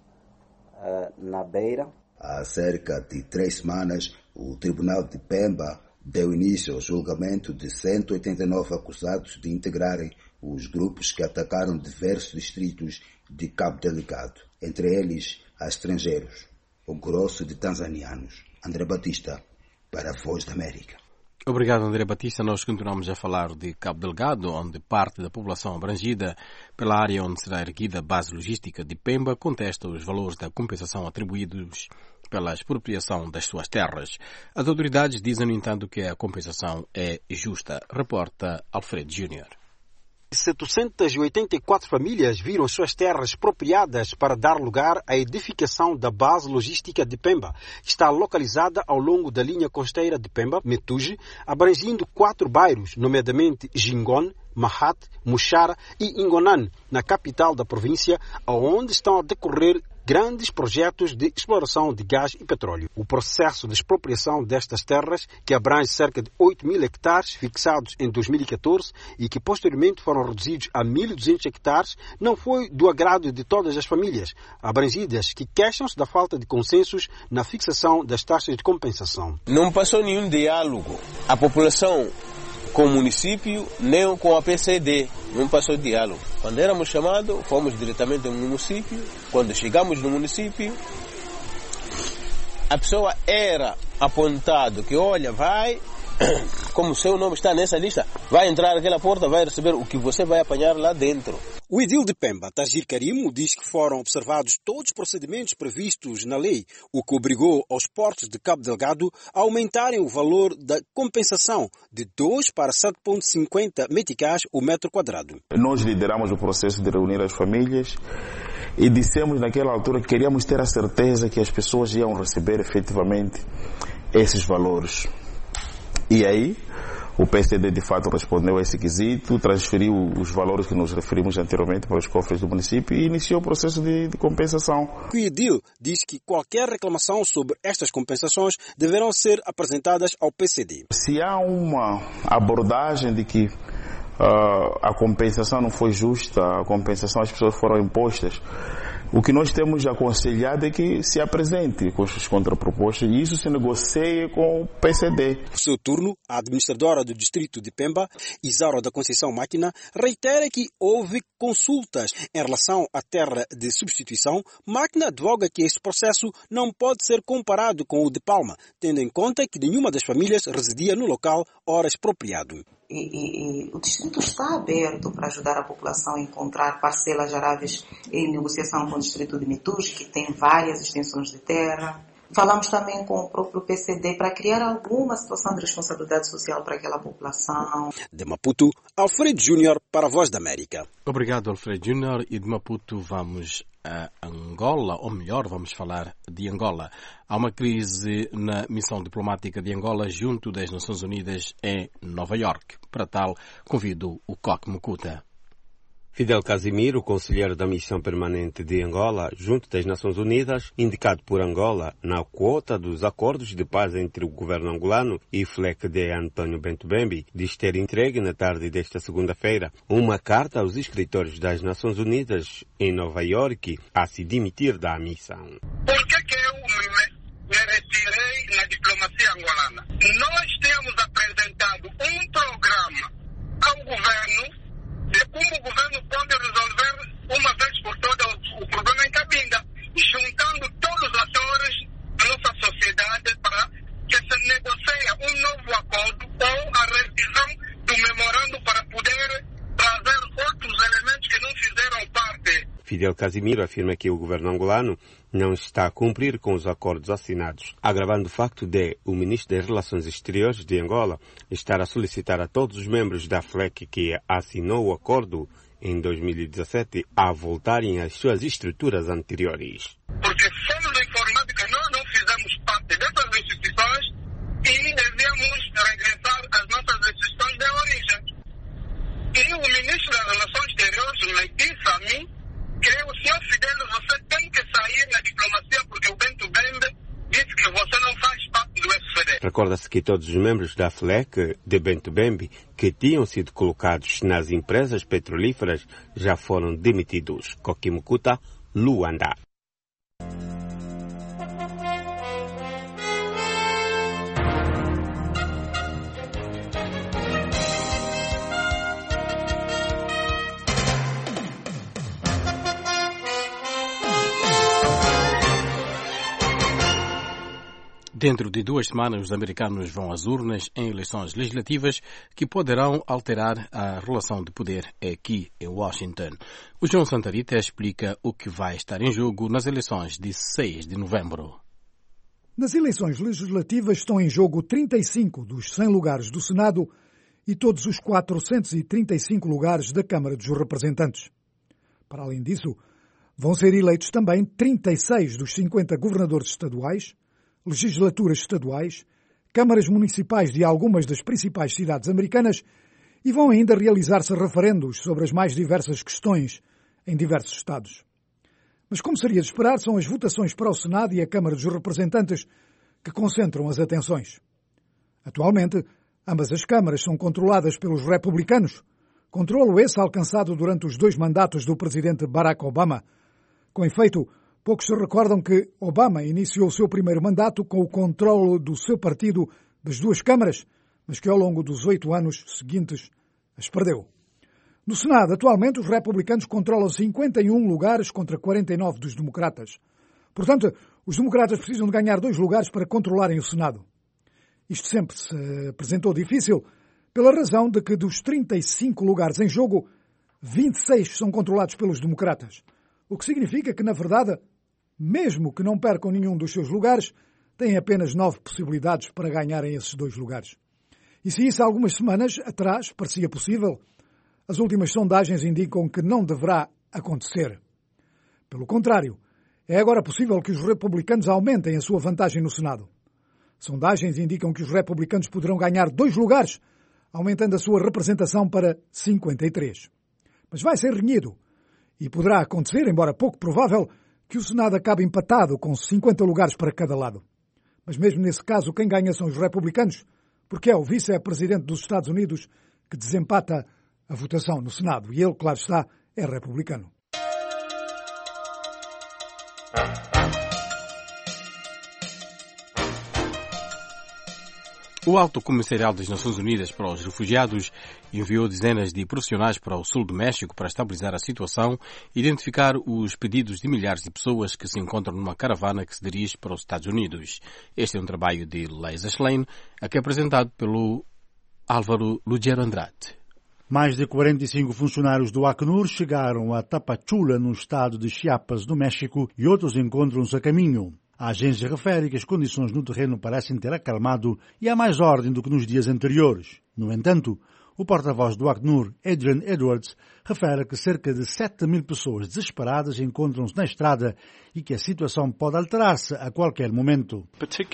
uh, na Beira. Há cerca de três semanas, o Tribunal de Pemba deu início ao julgamento de cento e oitenta e nove acusados de integrarem os grupos que atacaram diversos distritos de Cabo Delgado, entre eles a estrangeiros, o grosso de tanzanianos. André Batista, para a Voz da América. Obrigado, André Batista. Nós continuamos a falar de Cabo Delgado, onde parte da população abrangida pela área onde será erguida a base logística de Pemba contesta os valores da compensação atribuídos pela expropriação das suas terras. As autoridades dizem, no entanto, que a compensação é justa. Reporta Alfredo Júnior. setecentas e oitenta e quatro famílias viram suas terras expropriadas para dar lugar à edificação da base logística de Pemba, que está localizada ao longo da linha costeira de Pemba-Metuge, abrangindo quatro bairros, nomeadamente Jingon, Mahat, Muxara e Ingonan, na capital da província, onde estão a decorrer grandes projetos de exploração de gás e petróleo. O processo de expropriação destas terras, que abrange cerca de oito mil hectares fixados em dois mil e catorze e que posteriormente foram reduzidos a mil e duzentos hectares, não foi do agrado de todas as famílias abrangidas, que queixam-se da falta de consensos na fixação das taxas de compensação. Não passou nenhum diálogo. A população com o município, nem com a P C D, não passou diálogo. Quando éramos chamados, fomos diretamente no município. Quando chegamos no município, a pessoa era apontado que, olha, vai como o seu nome está nessa lista, vai entrar naquela porta, vai receber o que você vai apanhar lá dentro. O edil de Pemba, Tagir Karimo, diz que foram observados todos os procedimentos previstos na lei, o que obrigou aos portos de Cabo Delgado a aumentarem o valor da compensação de dois para sete vírgula cinquenta meticais o metro quadrado. Nós lideramos o processo de reunir as famílias e dissemos naquela altura que queríamos ter a certeza que as pessoas iam receber efetivamente esses valores. E aí, o P C D de fato respondeu a esse quesito, transferiu os valores que nos referimos anteriormente para os cofres do município e iniciou o processo de, de compensação. O edil diz que qualquer reclamação sobre estas compensações deverão ser apresentadas ao P C D. Se há uma abordagem de que uh, a compensação não foi justa, a compensação as pessoas foram impostas, o que nós temos aconselhado é que se apresente com as contrapropostas e isso se negocie com o P C D. Por seu turno, a administradora do distrito de Pemba, Isaura da Conceição Máquina, reitera que houve consultas em relação à terra de substituição. Máquina advoga que este processo não pode ser comparado com o de Palma, tendo em conta que nenhuma das famílias residia no local ora expropriado. E, e, e o distrito está aberto para ajudar a população a encontrar parcelas aráveis em negociação com o distrito de Mituge, que tem várias extensões de terra. Falamos também com o próprio P C D para criar alguma situação de responsabilidade social para aquela população. De Maputo, Alfredo Júnior para a Voz da América. Obrigado, Alfredo Júnior. E de Maputo vamos a Angola, ou melhor, vamos falar de Angola. Há uma crise na missão diplomática de Angola junto das Nações Unidas em Nova Iorque. Para tal, convido o Coque Mucuta. Fidel Casimiro, conselheiro da Missão Permanente de Angola, junto das Nações Unidas, indicado por Angola na quota dos acordos de paz entre o governo angolano e F L E C de António Bento Bembe, diz ter entregue na tarde desta segunda-feira uma carta aos escritores das Nações Unidas em Nova Iorque a se demitir da missão. Por que que eu me, me retirei na diplomacia angolana? Nós temos apresentado um programa ao governo de como o governo pode resolver uma vez por todas o problema em Cabinda, juntando todos os atores da nossa sociedade para que se negocie um novo acordo ou a revisão do memorando para poder trazer outros elementos que não fizeram parte. Fidel Casimiro afirma que o governo angolano não está a cumprir com os acordos assinados, agravando o facto de o ministro das Relações Exteriores de Angola estar a solicitar a todos os membros da F L E C que assinou o acordo em dois mil e dezassete a voltarem às suas estruturas anteriores. Porque fomos informados que nós não fizemos parte dessas instituições e devíamos regressar às nossas instituições de origem. E o ministro das Relações Exteriores me disse a mim que o senhor Fidel, você tem que sair na diplomacia porque o Bento Bembe disse que você não faz parte do F C D. Recorda-se que todos os membros da F L E C de Bento Bembe que tinham sido colocados nas empresas petrolíferas já foram demitidos. Kokimukuta, Luanda. Dentro de duas semanas, os americanos vão às urnas em eleições legislativas que poderão alterar a relação de poder aqui em Washington. O João Santarita explica o que vai estar em jogo nas eleições de seis de novembro. Nas eleições legislativas estão em jogo trinta e cinco dos cem lugares do Senado e todos os quatrocentos e trinta e cinco lugares da Câmara dos Representantes. Para além disso, vão ser eleitos também trinta e seis dos cinquenta governadores estaduais, legislaturas estaduais, câmaras municipais de algumas das principais cidades americanas e vão ainda realizar-se referendos sobre as mais diversas questões em diversos estados. Mas, como seria de esperar, são as votações para o Senado e a Câmara dos Representantes que concentram as atenções. Atualmente, ambas as câmaras são controladas pelos republicanos, controlo esse alcançado durante os dois mandatos do presidente Barack Obama. Com efeito, poucos se recordam que Obama iniciou o seu primeiro mandato com o controle do seu partido das duas câmaras, mas que ao longo dos oito anos seguintes as perdeu. No Senado, atualmente, os republicanos controlam cinquenta e um lugares contra quarenta e nove dos democratas. Portanto, os democratas precisam de ganhar dois lugares para controlarem o Senado. Isto sempre se apresentou difícil, pela razão de que dos trinta e cinco lugares em jogo, vinte e seis são controlados pelos democratas. O que significa que, na verdade, mesmo que não percam nenhum dos seus lugares, têm apenas nove possibilidades para ganharem esses dois lugares. E se isso há algumas semanas atrás parecia possível, as últimas sondagens indicam que não deverá acontecer. Pelo contrário, é agora possível que os republicanos aumentem a sua vantagem no Senado. Sondagens indicam que os republicanos poderão ganhar dois lugares, aumentando a sua representação para cinquenta e três. Mas vai ser renhido. E poderá acontecer, embora pouco provável, que o Senado acabe empatado com cinquenta lugares para cada lado. Mas mesmo nesse caso, quem ganha são os republicanos, porque é o vice-presidente dos Estados Unidos que desempata a votação no Senado. E ele, claro está, é republicano. O Alto Comissariado das Nações Unidas para os Refugiados enviou dezenas de profissionais para o sul do México para estabilizar a situação e identificar os pedidos de milhares de pessoas que se encontram numa caravana que se dirige para os Estados Unidos. Este é um trabalho de Leisa Schlein, aqui apresentado pelo Álvaro Lugero Andrade. Mais de quarenta e cinco funcionários do Acnur chegaram a Tapachula, no estado de Chiapas, no México, e outros encontram-se a caminho. A agência refere que as condições no terreno parecem ter acalmado e há mais ordem do que nos dias anteriores. No entanto, o porta-voz do Acnur, Adrian Edwards, refere que cerca de sete mil pessoas desesperadas encontram-se na estrada e que a situação pode alterar-se a qualquer momento.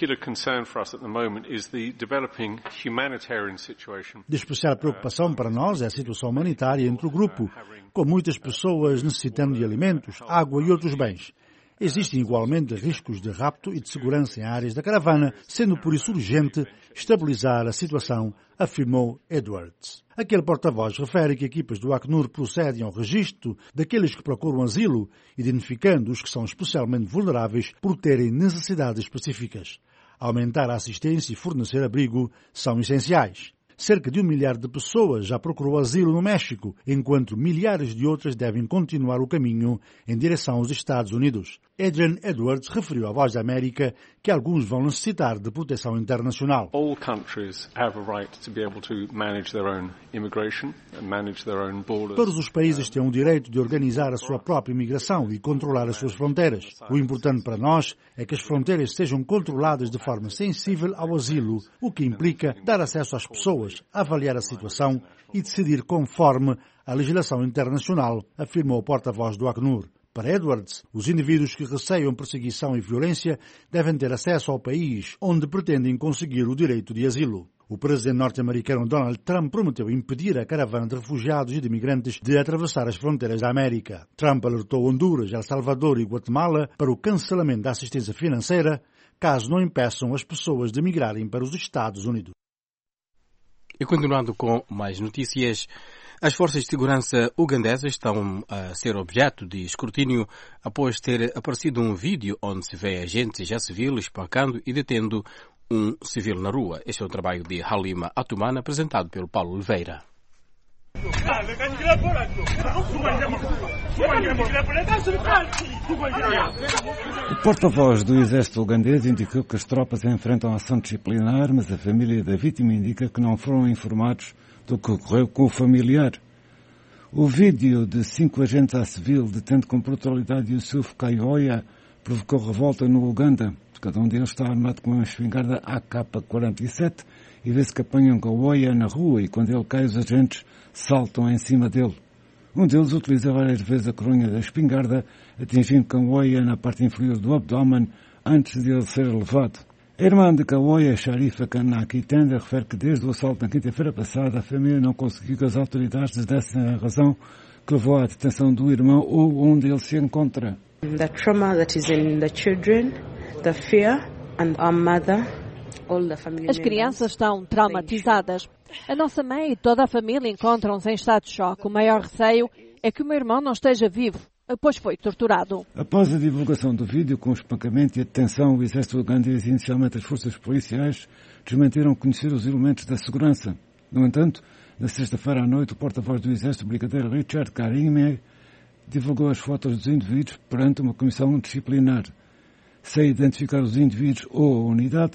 De especial preocupação para nós é a situação humanitária entre o grupo, com muitas pessoas necessitando de alimentos, água e outros bens. Existem igualmente riscos de rapto e de segurança em áreas da caravana, sendo por isso urgente estabilizar a situação, afirmou Edwards. Aquele porta-voz refere que equipas do Acnur procedem ao registro daqueles que procuram asilo, identificando os que são especialmente vulneráveis por terem necessidades específicas. Aumentar a assistência e fornecer abrigo são essenciais. Cerca de um milhar de pessoas já procurou asilo no México, enquanto milhares de outras devem continuar o caminho em direção aos Estados Unidos. Adrian Edwards referiu à Voz da América que alguns vão necessitar de proteção internacional. All countries have a right to be able to manage their own immigration and manage their own borders. Todos os países têm o direito de organizar a sua própria imigração e controlar as suas fronteiras. O importante para nós é que as fronteiras sejam controladas de forma sensível ao asilo, o que implica dar acesso às pessoas, avaliar a situação e decidir conforme a legislação internacional, afirmou o porta-voz do Acnur. Para Edwards, os indivíduos que receiam perseguição e violência devem ter acesso ao país onde pretendem conseguir o direito de asilo. O presidente norte-americano Donald Trump prometeu impedir a caravana de refugiados e de imigrantes de atravessar as fronteiras da América. Trump alertou Honduras, El Salvador e Guatemala para o cancelamento da assistência financeira, caso não impeçam as pessoas de migrarem para os Estados Unidos. E continuando com mais notícias, as forças de segurança ugandesas estão a ser objeto de escrutínio após ter aparecido um vídeo onde se vê agentes já civis espancando e detendo um civil na rua. Este é um trabalho de Halima Atumana, apresentado pelo Paulo Oliveira. O porta-voz do exército ugandês indicou que as tropas enfrentam ação disciplinar, mas a família da vítima indica que não foram informados do que ocorreu com o familiar. O vídeo de cinco agentes à civil detendo com brutalidade Yusuf Kayoya provocou revolta no Uganda. Cada um deles está armado com uma espingarda A K quarenta e sete e vê-se que apanham Kayoya na rua e quando ele cai os agentes saltam em cima dele. Um deles utiliza várias vezes a coronha da espingarda, atingindo Kayoya na parte inferior do abdômen antes de ele ser levado. A irmã de Kayoya, Sharifa Kanaki Tenda, refere que desde o assalto na quinta-feira passada a família não conseguiu que as autoridades lhes dessem a razão que levou à detenção do irmão ou onde ele se encontra. The trauma that is in the children, the fear and our mother, all the family. As crianças estão traumatizadas. A nossa mãe e toda a família encontram-se em estado de choque. O maior receio é que o meu irmão não esteja vivo, pois foi torturado. Após a divulgação do vídeo com o espancamento e a detenção, o exército ugandês e inicialmente as forças policiais desmentiram conhecer os elementos da segurança. No entanto, na sexta-feira à noite, o porta-voz do exército, o brigadeiro Richard Karime, divulgou as fotos dos indivíduos perante uma comissão disciplinar. Sem identificar os indivíduos ou a unidade, os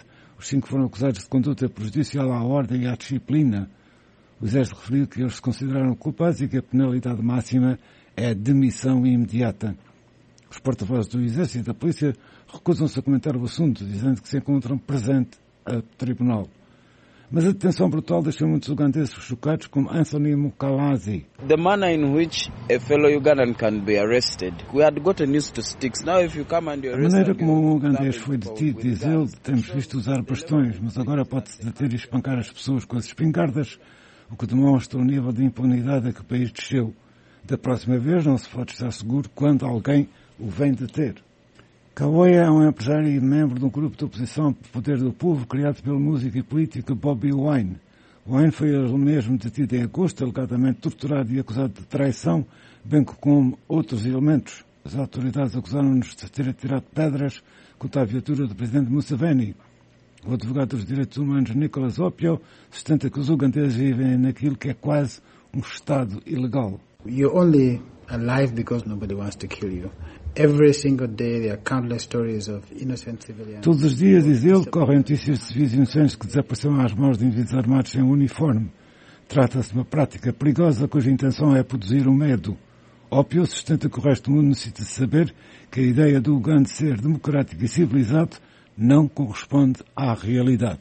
Os cinco foram acusados de conduta prejudicial à ordem e à disciplina. O Exército referiu que eles se consideraram culpados e que a penalidade máxima é demissão imediata. Os porta-vozes do Exército e da Polícia recusam-se a comentar o assunto, dizendo que se encontram presente a tribunal. Mas a detenção brutal deixou muitos ugandeses chocados, como Anthony Mukalazi. The manner in which a fellow Ugandan can be arrested. We had gotten used to sticks. Now if you come and you arrest... A maneira como um ugandês foi detido, diz ele, temos visto usar bastões, mas agora pode-se deter e espancar as pessoas com as espingardas, o que demonstra o nível de impunidade a que o país desceu. Da próxima vez não se pode estar seguro quando alguém o vem deter. Kaweya é um empresário e membro de um grupo de oposição ao poder do povo criado pelo músico e político Bobi Wine. Wine foi ele mesmo detido em agosto, alegadamente torturado e acusado de traição, bem como outros elementos. As autoridades acusaram-nos de ter atirado pedras contra a viatura do presidente Museveni. O advogado dos direitos humanos Nicholas Opio sustenta que os ugandeses vivem naquilo que é quase um estado ilegal. You're only alive because nobody wants to kill you. Every single day there are countless stories of innocent civilians. Todos os dias, diz ele, correm notícias de civis inocentes que desapareceram às mãos de indivíduos armados sem uniforme. Trata-se de uma prática perigosa cuja intenção é produzir o medo. Opio sustenta que o resto do mundo necessita de saber que a ideia do Uganda ser democrático e civilizado não corresponde à realidade.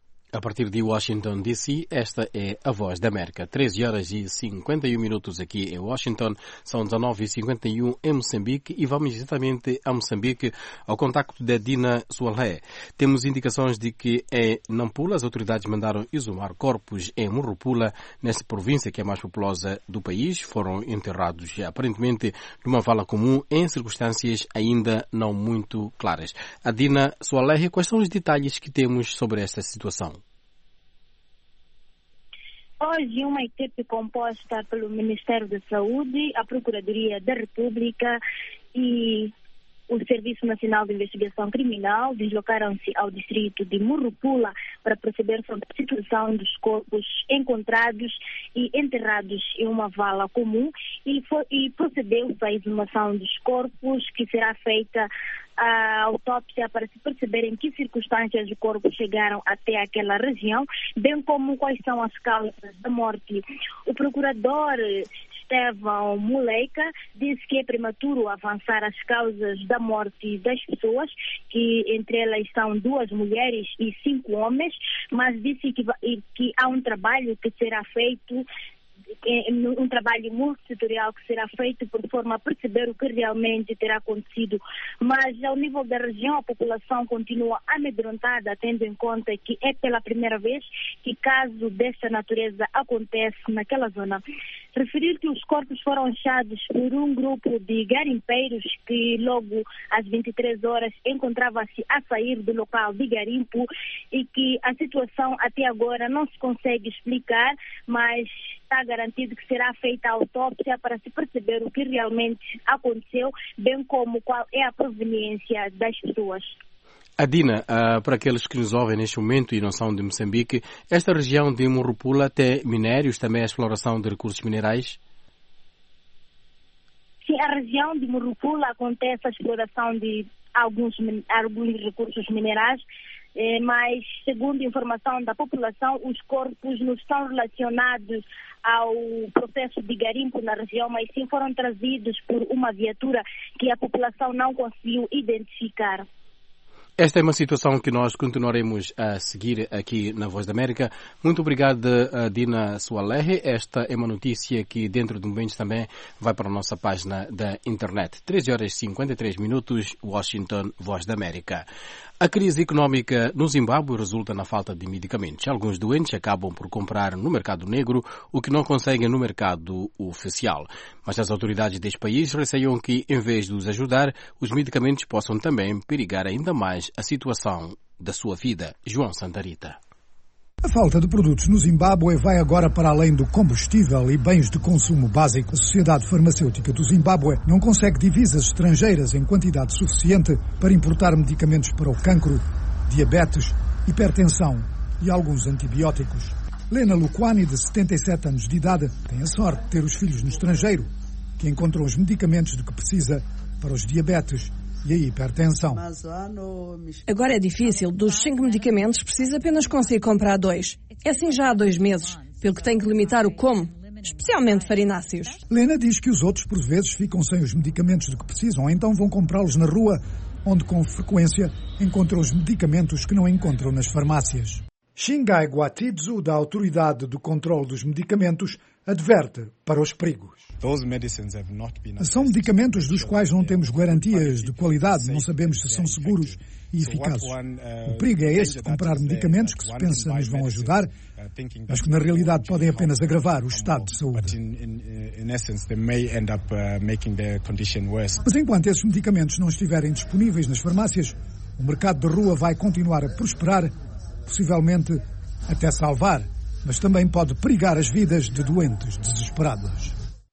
A partir de Washington, D C, esta é a Voz da América. treze horas e cinquenta e um minutos aqui em Washington, são dezanove e cinquenta e um em Moçambique e vamos exatamente a Moçambique ao contacto da Dina Sualé. Temos indicações de que em Nampula as autoridades mandaram exumar corpos em Murupula, nessa província que é a mais populosa do país. Foram enterrados aparentemente numa vala comum em circunstâncias ainda não muito claras. A Dina Sualé, quais são os detalhes que temos sobre esta situação? Hoje, uma equipe composta pelo Ministério da Saúde, a Procuradoria da República e o Serviço Nacional de Investigação Criminal deslocaram-se ao distrito de Murupula para perceber sobre a situação dos corpos encontrados e enterrados em uma vala comum e, foi, e procedeu-se à exumação dos corpos, que será feita a autópsia para se perceber em que circunstâncias os corpos chegaram até aquela região, bem como quais são as causas da morte. O procurador Estevão Muleika disse que é prematuro avançar as causas da morte das pessoas, que entre elas estão duas mulheres e cinco homens, mas disse que, que há um trabalho que será feito, um trabalho multissetorial que será feito por forma a perceber o que realmente terá acontecido. Mas ao nível da região a população continua amedrontada, tendo em conta que é pela primeira vez que caso desta natureza acontece naquela zona. Referir que os corpos foram achados por um grupo de garimpeiros que logo às vinte e três horas encontrava-se a sair do local de garimpo e que a situação até agora não se consegue explicar, mas está garantido que será feita a autópsia para se perceber o que realmente aconteceu, bem como qual é a proveniência das pessoas. Adina, uh, para aqueles que nos ouvem neste momento e não são de Moçambique, esta região de Murupula tem minérios, também a exploração de recursos minerais? Sim, a região de Murupula acontece a exploração de alguns, alguns recursos minerais, eh, mas segundo informação da população, os corpos não estão relacionados ao processo de garimpo na região, mas sim foram trazidos por uma viatura que a população não conseguiu identificar. Esta é uma situação que nós continuaremos a seguir aqui na Voz da América. Muito obrigado, Dina Sualé. Esta é uma notícia que dentro de momentos também vai para a nossa página da internet. treze horas e cinquenta e três minutos, Washington, Voz da América. A crise económica no Zimbábue resulta na falta de medicamentos. Alguns doentes acabam por comprar no mercado negro o que não conseguem no mercado oficial. Mas as autoridades deste país receiam que, em vez de os ajudar, os medicamentos possam também perigar ainda mais a situação da sua vida. João Santarita. A falta de produtos no Zimbábue vai agora para além do combustível e bens de consumo básico. A Sociedade Farmacêutica do Zimbábue não consegue divisas estrangeiras em quantidade suficiente para importar medicamentos para o cancro, diabetes, hipertensão e alguns antibióticos. Lena Lukwani, de setenta e sete anos de idade, tem a sorte de ter os filhos no estrangeiro, que encontram os medicamentos de que precisa para os diabetes e a hipertensão. Agora é difícil. Dos cinco medicamentos, precisa apenas conseguir comprar dois. É assim já há dois meses, pelo que tem que limitar o como, especialmente farináceos. Lena diz que os outros, por vezes, ficam sem os medicamentos de que precisam, ou então vão comprá-los na rua, onde com frequência encontram os medicamentos que não encontram nas farmácias. Shingai Guatidzu, da Autoridade do Controlo dos Medicamentos, adverte para os perigos. São medicamentos dos quais não temos garantias de qualidade, não sabemos se são seguros e eficazes. O perigo é esse de comprar medicamentos que se pensa nos vão ajudar, mas que na realidade podem apenas agravar o estado de saúde. Mas enquanto esses medicamentos não estiverem disponíveis nas farmácias, o mercado de rua vai continuar a prosperar, possivelmente até salvar, mas também pode perigar as vidas de doentes desesperados.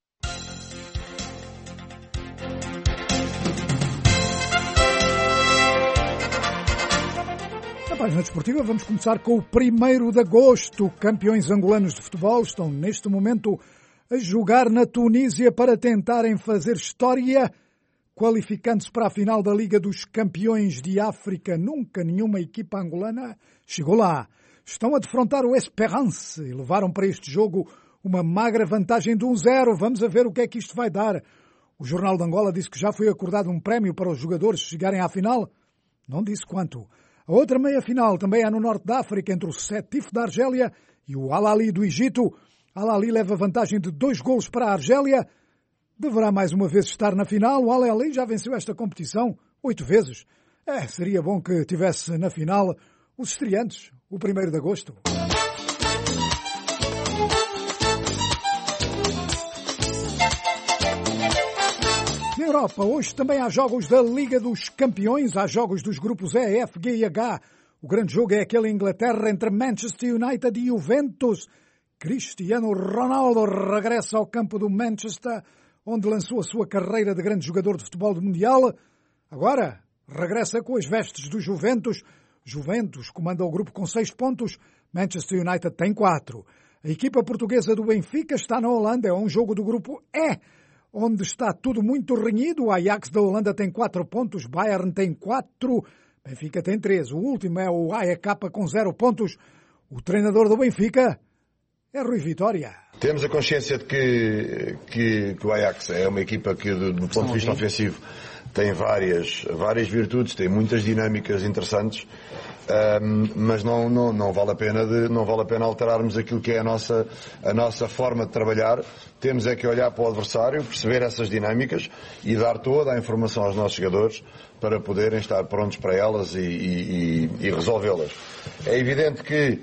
Na página desportiva vamos começar com o primeiro de agosto. Campeões angolanos de futebol estão neste momento a jogar na Tunísia para tentarem fazer história, qualificando-se para a final da Liga dos Campeões de África. Nunca nenhuma equipa angolana chegou lá. Estão a defrontar o Esperance e levaram para este jogo uma magra vantagem de um zero. Vamos a ver o que é que isto vai dar. O Jornal de Angola disse que já foi acordado um prémio para os jogadores chegarem à final. Não disse quanto. A outra meia-final também é no norte da África, entre o Sétif da Argélia e o Al-Ahly do Egito. Al-Ahly leva vantagem de dois golos para a Argélia. Deverá mais uma vez estar na final. O Al-Ahly já venceu esta competição oito vezes. É, seria bom que tivesse na final os estreantes, o primeiro de agosto. Na Europa, hoje também há jogos da Liga dos Campeões, há jogos dos grupos E, F, G e H. O grande jogo é aquele em Inglaterra entre Manchester United e Juventus. Cristiano Ronaldo regressa ao campo do Manchester, onde lançou a sua carreira de grande jogador de futebol do Mundial. Agora, regressa com as vestes do Juventus. Juventus comanda o grupo com seis pontos, Manchester United tem quatro. A equipa portuguesa do Benfica está na Holanda, é um jogo do grupo E, onde está tudo muito renhido. O Ajax da Holanda tem quatro pontos, Bayern tem quatro, Benfica tem três. O último é o A E K com zero pontos. O treinador do Benfica é Rui Vitória. Temos a consciência de que, que, que o Ajax é uma equipa que, do, do ponto de vista ofensivo, tem várias, várias virtudes, tem muitas dinâmicas interessantes, um, mas não, não, não, vale a pena de, não vale a pena alterarmos aquilo que é a nossa, a nossa forma de trabalhar. Temos é que olhar para o adversário, perceber essas dinâmicas e dar toda a informação aos nossos jogadores para poderem estar prontos para elas e, e, e resolvê-las. É evidente que,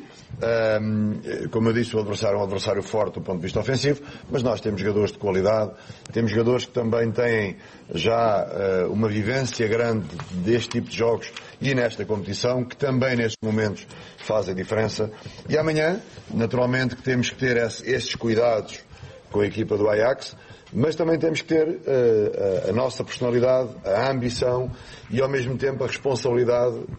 Um, como eu disse, o adversário é um adversário forte do ponto de vista ofensivo, mas nós temos jogadores de qualidade, temos jogadores que também têm já uh, uma vivência grande deste tipo de jogos e nesta competição, que também nestes momentos fazem diferença. E amanhã, naturalmente, que temos que ter esse, esses cuidados com a equipa do Ajax, mas também temos que ter uh, a, a nossa personalidade, a ambição e ao mesmo tempo a responsabilidade uh,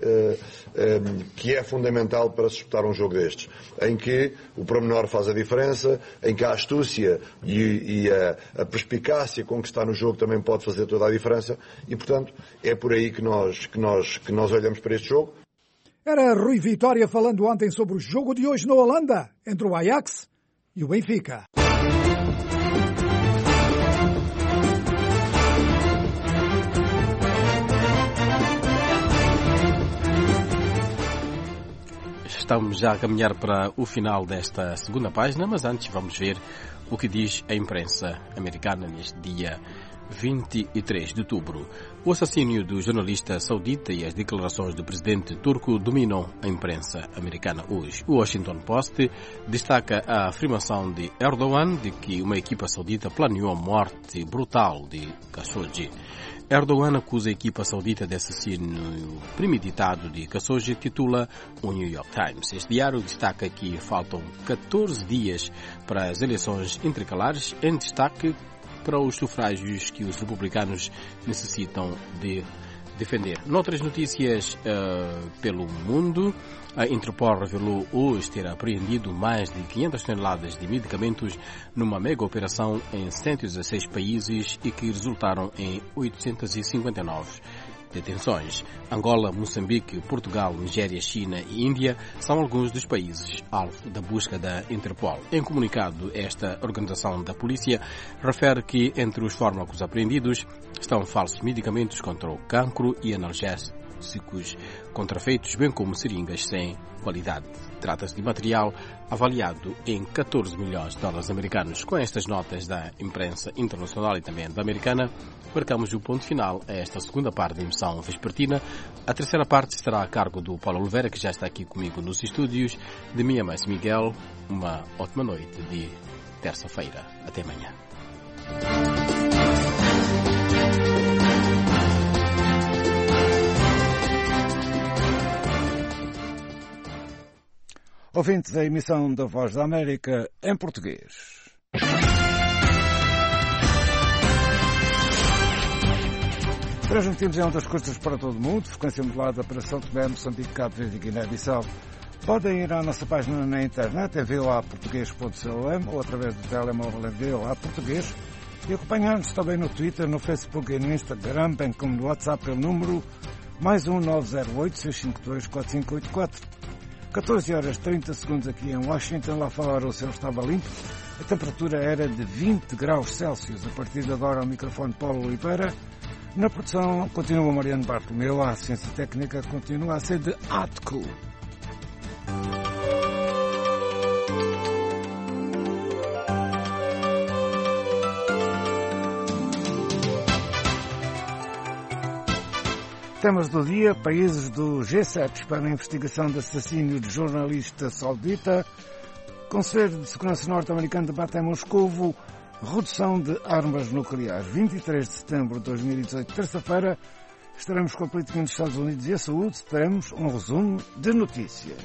um, que é fundamental para se disputar um jogo destes, em que o pormenor faz a diferença, em que a astúcia e, e a, a perspicácia com que está no jogo também pode fazer toda a diferença e, portanto, é por aí que nós, que nós, que nós olhamos para este jogo. Era Rui Vitória falando ontem sobre o jogo de hoje na Holanda, entre o Ajax e o Benfica. Estamos já a caminhar para o final desta segunda página, mas antes vamos ver o que diz a imprensa americana neste dia vinte e três de outubro. O assassínio do jornalista saudita e as declarações do presidente turco dominam a imprensa americana hoje. O Washington Post destaca a afirmação de Erdogan de que uma equipa saudita planeou a morte brutal de Khashoggi. Erdogan acusa a equipa saudita de assassínio premeditado de Khashoggi, titula o New York Times. Este diário destaca que faltam catorze dias para as eleições intercalares, em destaque para os sufrágios que os republicanos necessitam de defender. Noutras notícias uh, pelo mundo, a Interpol revelou hoje ter apreendido mais de quinhentas toneladas de medicamentos numa mega operação em cento e dezesseis países e que resultaram em oitocentas e cinquenta e nove detenções. Angola, Moçambique, Portugal, Nigéria, China e Índia são alguns dos países alvo da busca da Interpol. Em comunicado, esta organização da polícia refere que entre os fármacos apreendidos estão falsos medicamentos contra o cancro e analgésicos contrafeitos, bem como seringas sem qualidade. Trata-se de material avaliado em catorze milhões de dólares americanos. Com estas notas da imprensa internacional e também da americana, marcamos o ponto final a esta segunda parte da emissão vespertina. A terceira parte estará a cargo do Paulo Oliveira, que já está aqui comigo nos estúdios. De mim a mais Miguel, uma ótima noite de terça-feira. Até amanhã. Ouvintes da emissão da Voz da América em português. Transmitimos em ondas curtas para todo o mundo, frequência modulada para São Tomé, Moçambique, Cabo Verde e Guiné-Bissau. Podem ir à nossa página na internet, em v o a português ponto com, ou através do telemóvel em v o a português, e acompanhar-nos também no Twitter, no Facebook e no Instagram, bem como no WhatsApp pelo número mais um nove zero oito, seis cinco dois, quatro cinco oito quatro. catorze horas e trinta segundos aqui em Washington. Lá fora o céu estava limpo. A temperatura era de vinte graus Celsius. A partir de agora, o microfone Paulo Oliveira. Na produção continua Mariano Bartolomeu. A assistência técnica continua a ser de Atco. Temas do dia: países do G sete esperam a investigação de assassínio de jornalista saudita. Conselho de Segurança norte-americano debate em Moscovo redução de armas nucleares. vinte e três de setembro de dois mil e dezoito, terça-feira, estaremos com a política dos Estados Unidos e a saúde. Teremos um resumo de notícias.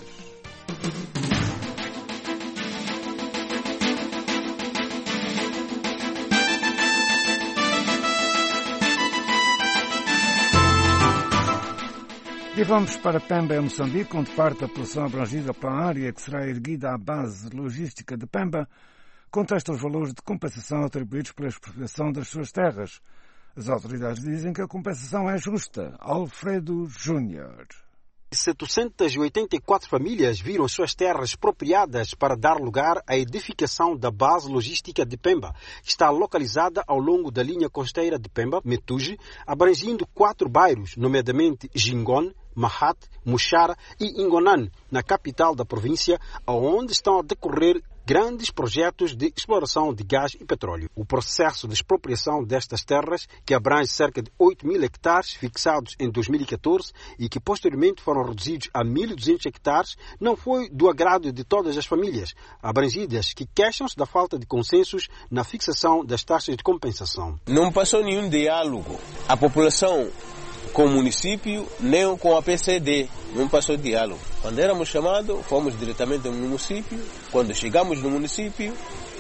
E vamos para Pemba, em Moçambique, onde parte a população abrangida pela área que será erguida à base logística de Pemba, contesta os valores de compensação atribuídos pela expropriação das suas terras. As autoridades dizem que a compensação é justa. Alfredo Júnior. setecentas e oitenta e quatro famílias viram suas terras expropriadas para dar lugar à edificação da base logística de Pemba, que está localizada ao longo da linha costeira de Pemba, Metuge, abrangindo quatro bairros, nomeadamente Jingon, Mahat, Muxara e Ingonan, na capital da província, onde estão a decorrer grandes projetos de exploração de gás e petróleo. O processo de expropriação destas terras, que abrange cerca de oito mil hectares fixados em dois mil e catorze e que posteriormente foram reduzidos a mil e duzentos hectares, não foi do agrado de todas as famílias abrangidas, que queixam-se da falta de consensos na fixação das taxas de compensação. Não passou nenhum diálogo. A população com o município, nem com a P C D. Não passou diálogo. Quando éramos chamados, fomos diretamente no município. Quando chegamos no município,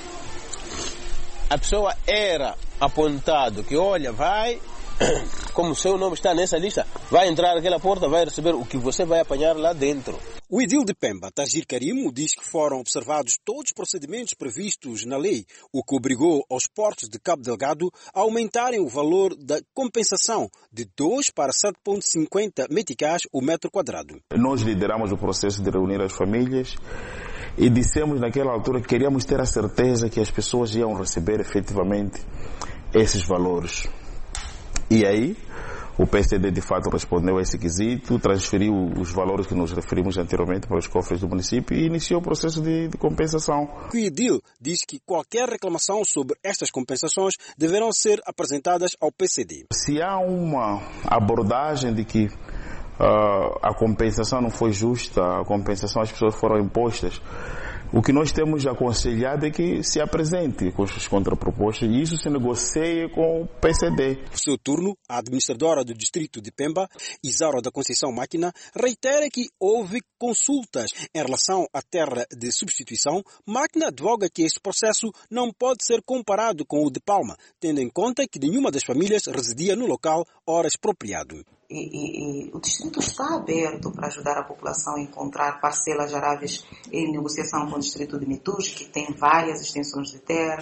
a pessoa era apontado que, olha, vai, como o seu nome está nessa lista, vai entrar naquela porta, vai receber o que você vai apanhar lá dentro. O edil de Pemba, Tajir Karimo, diz que foram observados todos os procedimentos previstos na lei, o que obrigou aos portos de Cabo Delgado a aumentarem o valor da compensação de dois para sete vírgula cinquenta meticais o metro quadrado. Nós lideramos o processo de reunir as famílias e dissemos naquela altura que queríamos ter a certeza que as pessoas iam receber efetivamente esses valores. E aí, o P C D de fato respondeu a esse quesito, transferiu os valores que nos referimos anteriormente para os cofres do município e iniciou o processo de, de compensação. O edil diz que qualquer reclamação sobre estas compensações deverão ser apresentadas ao P C D. Se há uma abordagem de que uh, a compensação não foi justa, a compensação as pessoas foram impostas, o que nós temos aconselhado é que se apresente com as contrapropostas e isso se negocie com o P C D. Por seu turno, a administradora do distrito de Pemba, Isaura da Conceição Máquina, reitera que houve consultas em relação à terra de substituição. Máquina advoga que este processo não pode ser comparado com o de Palma, tendo em conta que nenhuma das famílias residia no local ora expropriado. E, e, e o distrito está aberto para ajudar a população a encontrar parcelas aráveis em negociação com o distrito de Metuge, que tem várias extensões de terra.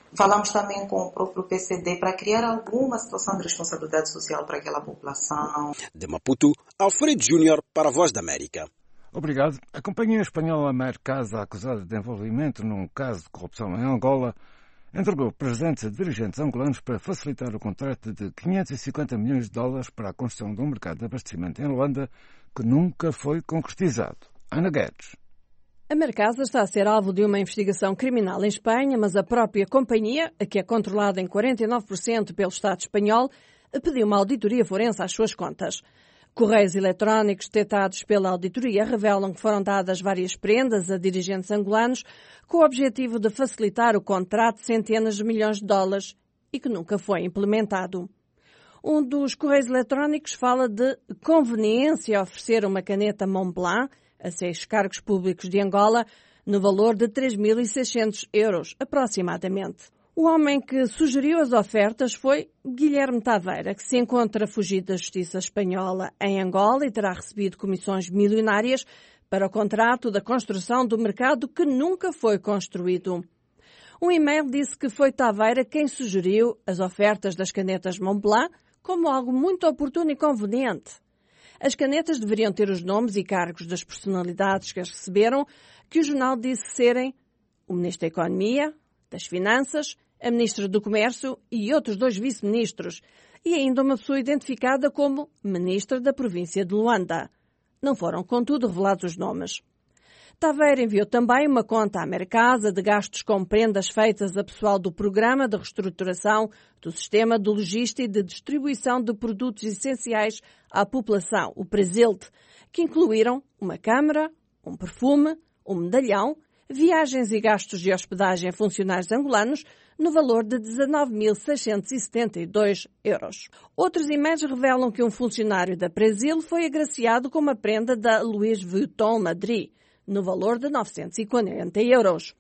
Falamos também com o próprio P C D para criar alguma situação de responsabilidade social para aquela população. De Maputo, Alfredo Júnior para a Voz da América. Obrigado. A companhia espanhola Mercasa, acusada de envolvimento num caso de corrupção em Angola, entregou presentes a dirigentes angolanos para facilitar o contrato de quinhentos e cinquenta milhões de dólares para a construção de um mercado de abastecimento em Luanda, que nunca foi concretizado. Ana Guedes. A Mercasa está a ser alvo de uma investigação criminal em Espanha, mas a própria companhia, que é controlada em quarenta e nove por cento pelo Estado espanhol, pediu uma auditoria forense às suas contas. Correios eletrónicos detectados pela auditoria revelam que foram dadas várias prendas a dirigentes angolanos com o objetivo de facilitar o contrato de centenas de milhões de dólares e que nunca foi implementado. Um dos correios eletrónicos fala de conveniência oferecer uma caneta Montblanc a seis cargos públicos de Angola no valor de três mil e seiscentos euros, aproximadamente. O homem que sugeriu as ofertas foi Guilherme Taveira, que se encontra fugido da justiça espanhola em Angola e terá recebido comissões milionárias para o contrato da construção do mercado que nunca foi construído. Um e-mail disse que foi Taveira quem sugeriu as ofertas das canetas Montblanc como algo muito oportuno e conveniente. As canetas deveriam ter os nomes e cargos das personalidades que as receberam, que o jornal disse serem o Ministro da Economia, das Finanças, a Ministra do Comércio e outros dois vice-ministros, e ainda uma pessoa identificada como Ministra da Província de Luanda. Não foram, contudo, revelados os nomes. Taveira enviou também uma conta à Mercasa de gastos com prendas feitas a pessoal do Programa de Reestruturação do Sistema de Logística e de Distribuição de Produtos Essenciais à População, o Presilt, que incluíram uma câmara, um perfume, um medalhão, viagens e gastos de hospedagem a funcionários angolanos no valor de dezanove mil seiscentos e setenta e dois euros. Outros e-mails revelam que um funcionário da Presil foi agraciado com uma prenda da Louis Vuitton Madrid, no valor de novecentos e quarenta euros.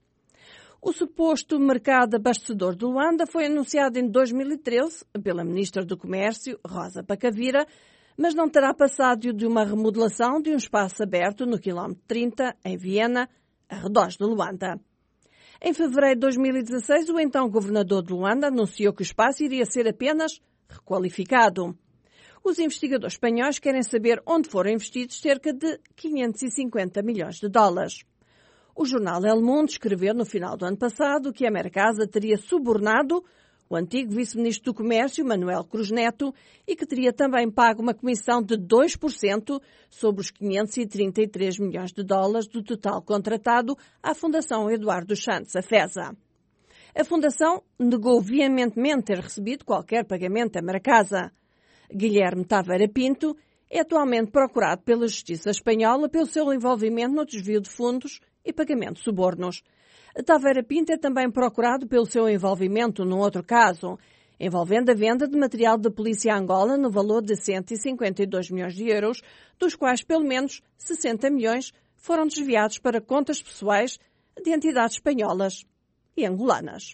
O suposto mercado abastecedor de Luanda foi anunciado em dois mil e treze pela Ministra do Comércio, Rosa Pacavira, mas não terá passado de uma remodelação de um espaço aberto no quilómetro trinta, em Viena, arredores de Luanda. Em fevereiro de dois mil e dezasseis, o então governador de Luanda anunciou que o espaço iria ser apenas requalificado. Os investigadores espanhóis querem saber onde foram investidos cerca de quinhentos e cinquenta milhões de dólares. O jornal El Mundo escreveu no final do ano passado que a Mercasa teria subornado o antigo vice-ministro do Comércio, Manuel Cruz Neto, e que teria também pago uma comissão de dois por cento sobre os quinhentos e trinta e três milhões de dólares do total contratado à Fundação Eduardo Santos, a FESA. A Fundação negou veementemente ter recebido qualquer pagamento à Mercasa. Guilherme Taveira Pinto é atualmente procurado pela Justiça Espanhola pelo seu envolvimento no desvio de fundos e pagamento de subornos. Taveira Pinto é também procurado pelo seu envolvimento num outro caso, envolvendo a venda de material da Polícia Angola no valor de cento e cinquenta e dois milhões de euros, dos quais pelo menos sessenta milhões foram desviados para contas pessoais de entidades espanholas e angolanas.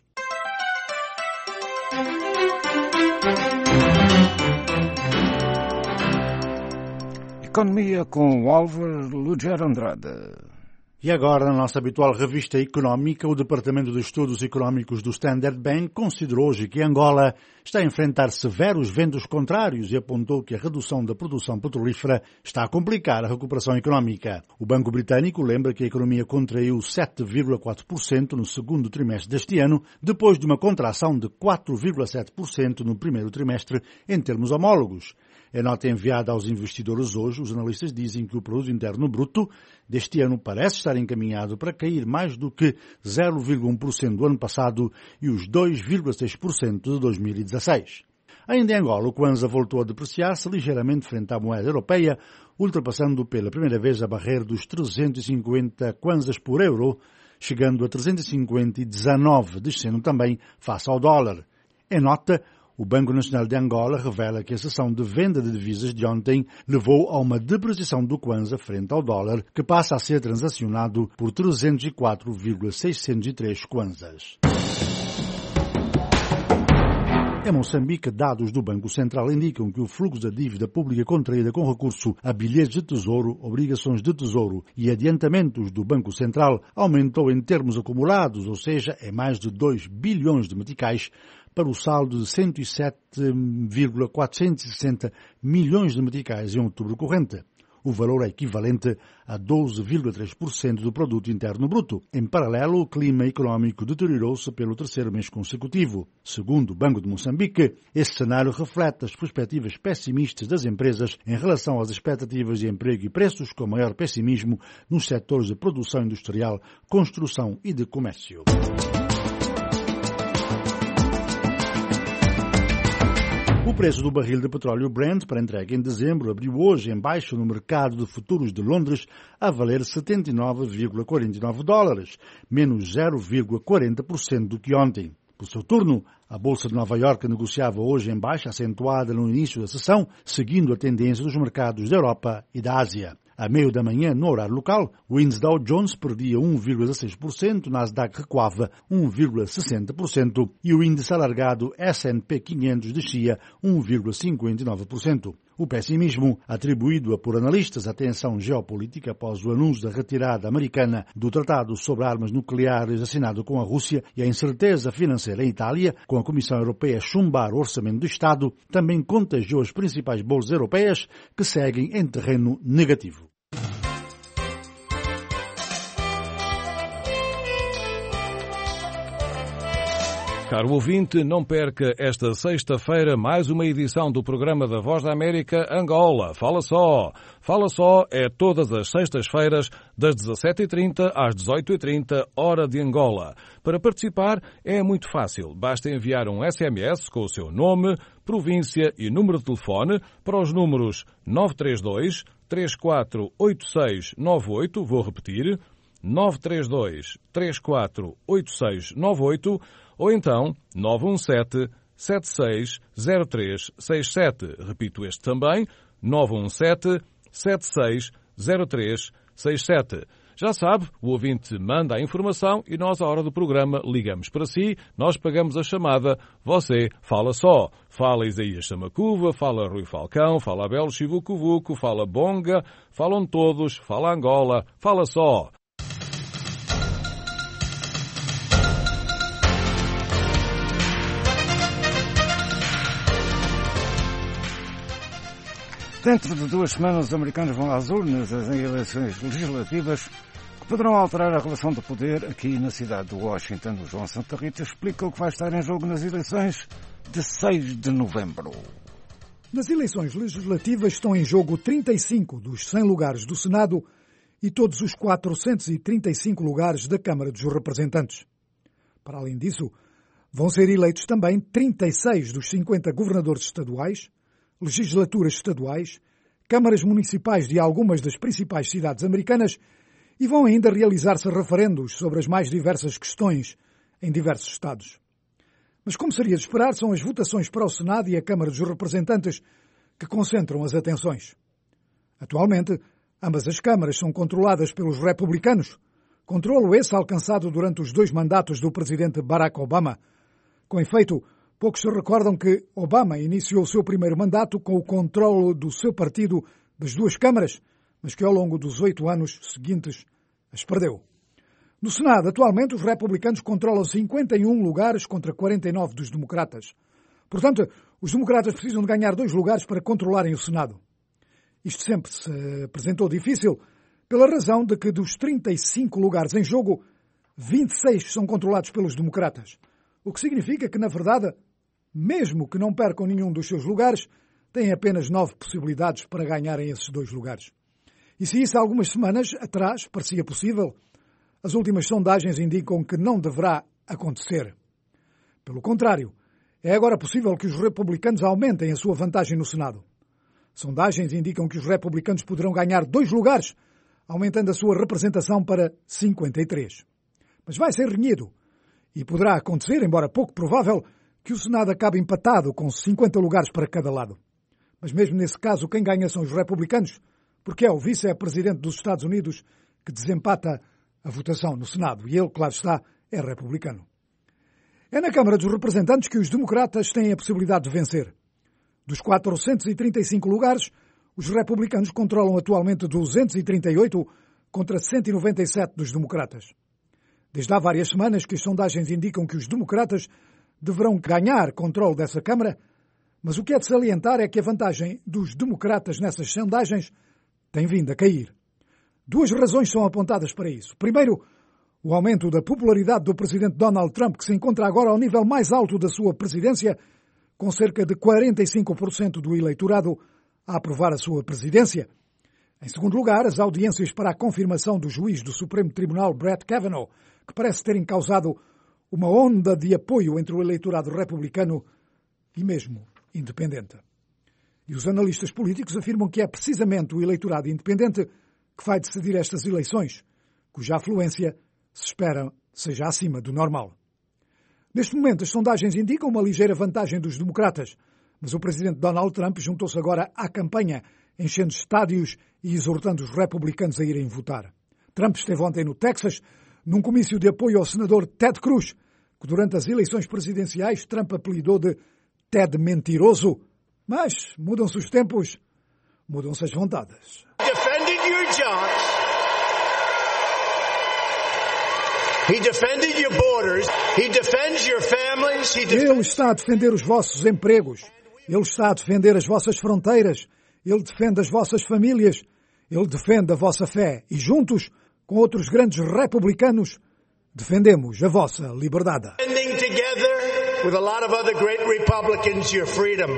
Economia com Álvaro Lugero Andrade. E agora, na nossa habitual revista económica, o Departamento de Estudos Económicos do Standard Bank considerou hoje que Angola está a enfrentar severos ventos contrários e apontou que a redução da produção petrolífera está a complicar a recuperação económica. O Banco Britânico lembra que a economia contraiu sete vírgula quatro por cento no segundo trimestre deste ano, depois de uma contração de quatro vírgula sete por cento no primeiro trimestre em termos homólogos. Em nota enviada aos investidores hoje, os analistas dizem que o produto interno bruto deste ano parece estar encaminhado para cair mais do que zero vírgula um por cento do ano passado e os dois vírgula seis por cento de dois mil e dezasseis. Ainda em Angola, o Kwanza voltou a depreciar-se ligeiramente frente à moeda europeia, ultrapassando pela primeira vez a barreira dos trezentos e cinquenta kwanzas por euro, chegando a trezentos e cinquenta e dezanove, descendo também face ao dólar. Em nota, o Banco Nacional de Angola revela que a sessão de venda de divisas de ontem levou a uma depreciação do Kwanza frente ao dólar, que passa a ser transacionado por trezentos e quatro vírgula seiscentos e três kwanzas. Em Moçambique, dados do Banco Central indicam que o fluxo da dívida pública contraída com recurso a bilhetes de tesouro, obrigações de tesouro e adiantamentos do Banco Central aumentou em termos acumulados, ou seja, é mais de dois bilhões de meticais, para o saldo de cento e sete vírgula quatrocentos e sessenta milhões de meticais em outubro corrente. O valor é equivalente a doze vírgula três por cento do produto interno bruto. Em paralelo, o clima económico deteriorou-se pelo terceiro mês consecutivo. Segundo o Banco de Moçambique, esse cenário reflete as perspectivas pessimistas das empresas em relação às expectativas de emprego e preços, com maior pessimismo nos setores de produção industrial, construção e de comércio. O preço do barril de petróleo Brent para entrega em dezembro abriu hoje em baixa no mercado de futuros de Londres a valer setenta e nove vírgula quarenta e nove dólares, menos zero vírgula quarenta por cento do que ontem. Por seu turno, a Bolsa de Nova Iorque negociava hoje em baixa acentuada no início da sessão, seguindo a tendência dos mercados da Europa e da Ásia. À meio da manhã, no horário local, o índice Dow Jones perdia um vírgula dezasseis por cento, o Nasdaq recuava um vírgula sessenta por cento e o índice alargado S and P quinhentos descia um vírgula cinquenta e nove por cento. O pessimismo, atribuído por analistas à tensão geopolítica após o anúncio da retirada americana do Tratado sobre Armas Nucleares assinado com a Rússia e a incerteza financeira em Itália, com a Comissão Europeia a chumbar o orçamento do Estado, também contagiou as principais bolsas europeias que seguem em terreno negativo. Caro ouvinte, não perca esta sexta-feira mais uma edição do programa da Voz da América Angola. Fala só! Fala só é todas as sextas-feiras das dezassete e trinta às dezoito e trinta, hora de Angola. Para participar é muito fácil. Basta enviar um S M S com o seu nome, província e número de telefone para os números nove três dois, três quatro oito seis nove oito, vou repetir, nove três dois, três quatro oito seis nove oito, ou então nove um sete, sete seis zero três seis sete. Repito este também, nove um sete, sete seis zero três seis sete. Já sabe, o ouvinte manda a informação e nós, à hora do programa, ligamos para si, nós pagamos a chamada, você fala só. Fala Isaías Samacuva, fala Rui Falcão, fala Abel Chivucuvuco, fala Bonga, falam todos, fala Angola, fala só. Dentro de duas semanas, os americanos vão às urnas as eleições legislativas que poderão alterar a relação de poder aqui na cidade de Washington. O João Santa Rita explica o que vai estar em jogo nas eleições de seis de novembro. Nas eleições legislativas estão em jogo trinta e cinco dos cem lugares do Senado e todos os quatrocentos e trinta e cinco lugares da Câmara dos Representantes. Para além disso, vão ser eleitos também trinta e seis dos cinquenta governadores estaduais, legislaturas estaduais, câmaras municipais de algumas das principais cidades americanas e vão ainda realizar-se referendos sobre as mais diversas questões em diversos estados. Mas, como seria de esperar, são as votações para o Senado e a Câmara dos Representantes que concentram as atenções. Atualmente, ambas as câmaras são controladas pelos republicanos, controlo esse alcançado durante os dois mandatos do presidente Barack Obama. Com efeito, poucos se recordam que Obama iniciou o seu primeiro mandato com o controle do seu partido das duas câmaras, mas que ao longo dos oito anos seguintes as perdeu. No Senado, atualmente, os republicanos controlam cinquenta e um lugares contra quarenta e nove dos democratas. Portanto, os democratas precisam de ganhar dois lugares para controlarem o Senado. Isto sempre se apresentou difícil pela razão de que dos trinta e cinco lugares em jogo, vinte e seis são controlados pelos democratas. O que significa que, na verdade, mesmo que não percam nenhum dos seus lugares, têm apenas nove possibilidades para ganharem esses dois lugares. E se isso há algumas semanas atrás parecia possível, as últimas sondagens indicam que não deverá acontecer. Pelo contrário, é agora possível que os republicanos aumentem a sua vantagem no Senado. Sondagens indicam que os republicanos poderão ganhar dois lugares, aumentando a sua representação para cinquenta e três. Mas vai ser renhido. E poderá acontecer, embora pouco provável, que o Senado acabe empatado com cinquenta lugares para cada lado. Mas mesmo nesse caso, quem ganha são os republicanos, porque é o vice-presidente dos Estados Unidos que desempata a votação no Senado. E ele, claro está, é republicano. É na Câmara dos Representantes que os democratas têm a possibilidade de vencer. Dos quatrocentos e trinta e cinco lugares, os republicanos controlam atualmente duzentos e trinta e oito contra cento e noventa e sete dos democratas. Desde há várias semanas que as sondagens indicam que os democratas deverão ganhar controle dessa Câmara, mas o que é de salientar é que a vantagem dos democratas nessas sondagens tem vindo a cair. Duas razões são apontadas para isso. Primeiro, o aumento da popularidade do presidente Donald Trump, que se encontra agora ao nível mais alto da sua presidência, com cerca de quarenta e cinco por cento do eleitorado a aprovar a sua presidência. Em segundo lugar, as audiências para a confirmação do juiz do Supremo Tribunal Brett Kavanaugh, que parece terem causado uma onda de apoio entre o eleitorado republicano e mesmo independente. E os analistas políticos afirmam que é precisamente o eleitorado independente que vai decidir estas eleições, cuja afluência se espera seja acima do normal. Neste momento, as sondagens indicam uma ligeira vantagem dos democratas, mas o presidente Donald Trump juntou-se agora à campanha, enchendo estádios e exortando os republicanos a irem votar. Trump esteve ontem no Texas, num comício de apoio ao senador Ted Cruz, que durante as eleições presidenciais Trump apelidou de Ted Mentiroso. Mas mudam-se os tempos, mudam-se as vontades. Defending your jobs. He defended your borders. He defends your families. He defends... Ele está a defender os vossos empregos. Ele está a defender as vossas fronteiras. Ele defende as vossas famílias. Ele defende a vossa fé. E juntos, com outros grandes republicanos, defendemos a vossa liberdade. Defending together with a lot of other great Republicans your freedom.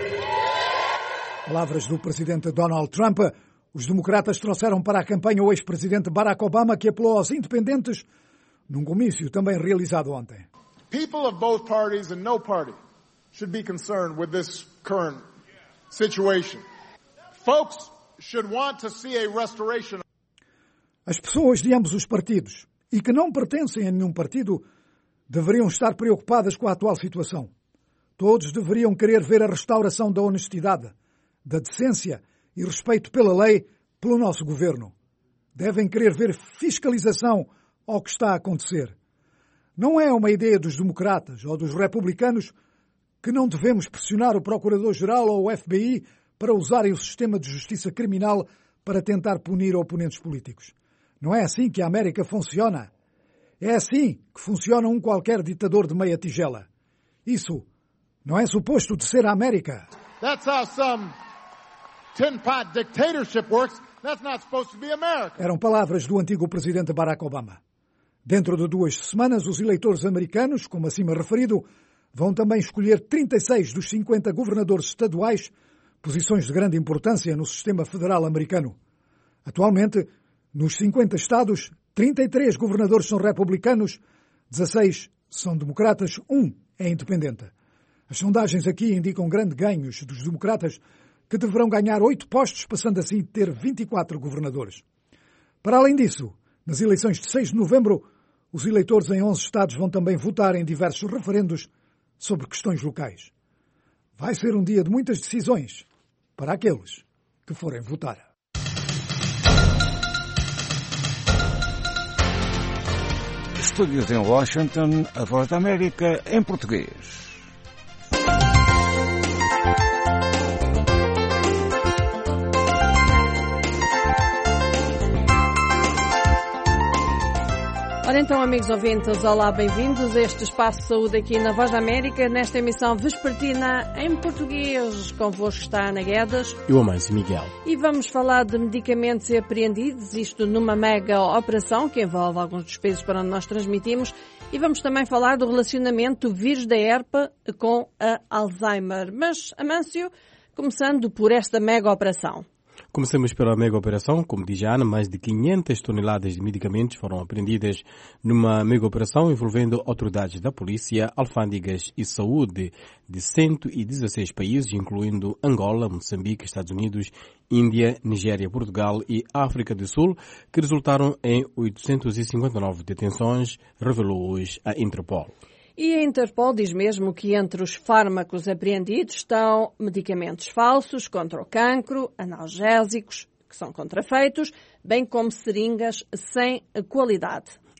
Palavras do presidente Donald Trump. Os democratas trouxeram para a campanha o ex-presidente Barack Obama, que apelou aos independentes num comício também realizado ontem. People of both parties and no party should be concerned with this current situation. Folks should want to see a restoration. As pessoas de ambos os partidos e que não pertencem a nenhum partido deveriam estar preocupadas com a atual situação. Todos deveriam querer ver a restauração da honestidade, da decência e respeito pela lei pelo nosso governo. Devem querer ver fiscalização ao que está a acontecer. Não é uma ideia dos democratas ou dos republicanos que não devemos pressionar o Procurador-Geral ou o F B I para usarem o sistema de justiça criminal para tentar punir oponentes políticos. Não é assim que a América funciona. É assim que funciona um qualquer ditador de meia tigela. Isso não é suposto de ser a América. That's how some tin pot dictatorship works. That's not supposed to be America. Eram palavras do antigo presidente Barack Obama. Dentro de duas semanas, os eleitores americanos, como acima referido, vão também escolher trinta e seis dos cinquenta governadores estaduais, posições de grande importância no sistema federal americano. Atualmente, nos cinquenta estados, trinta e três governadores são republicanos, dezasseis são democratas, um é independente. As sondagens aqui indicam grandes ganhos dos democratas, que deverão ganhar oito postos, passando assim a ter vinte e quatro governadores. Para além disso, nas eleições de seis de novembro, os eleitores em onze estados vão também votar em diversos referendos sobre questões locais. Vai ser um dia de muitas decisões para aqueles que forem votar. Estúdios em Washington, a Voz da América em português. Ora então, amigos ouvintes, olá, bem-vindos a este Espaço de Saúde aqui na Voz da América, nesta emissão vespertina em português. Convosco está Ana Guedes e o Amâncio Miguel. E vamos falar de medicamentos apreendidos, isto numa mega operação que envolve alguns dos países para onde nós transmitimos, e vamos também falar do relacionamento do vírus da herpe com a Alzheimer. Mas, Amâncio, começando por esta mega operação. Começamos pela mega operação. Como diz a Ana, mais de quinhentas toneladas de medicamentos foram apreendidas numa mega operação envolvendo autoridades da polícia, alfândegas e saúde de cento e dezasseis países, incluindo Angola, Moçambique, Estados Unidos, Índia, Nigéria, Portugal e África do Sul, que resultaram em oitocentas e cinquenta e nove detenções, revelou hoje a Interpol. E a Interpol diz mesmo que entre os fármacos apreendidos estão medicamentos falsos contra o cancro, analgésicos, que são contrafeitos, bem como seringas sem qualidade.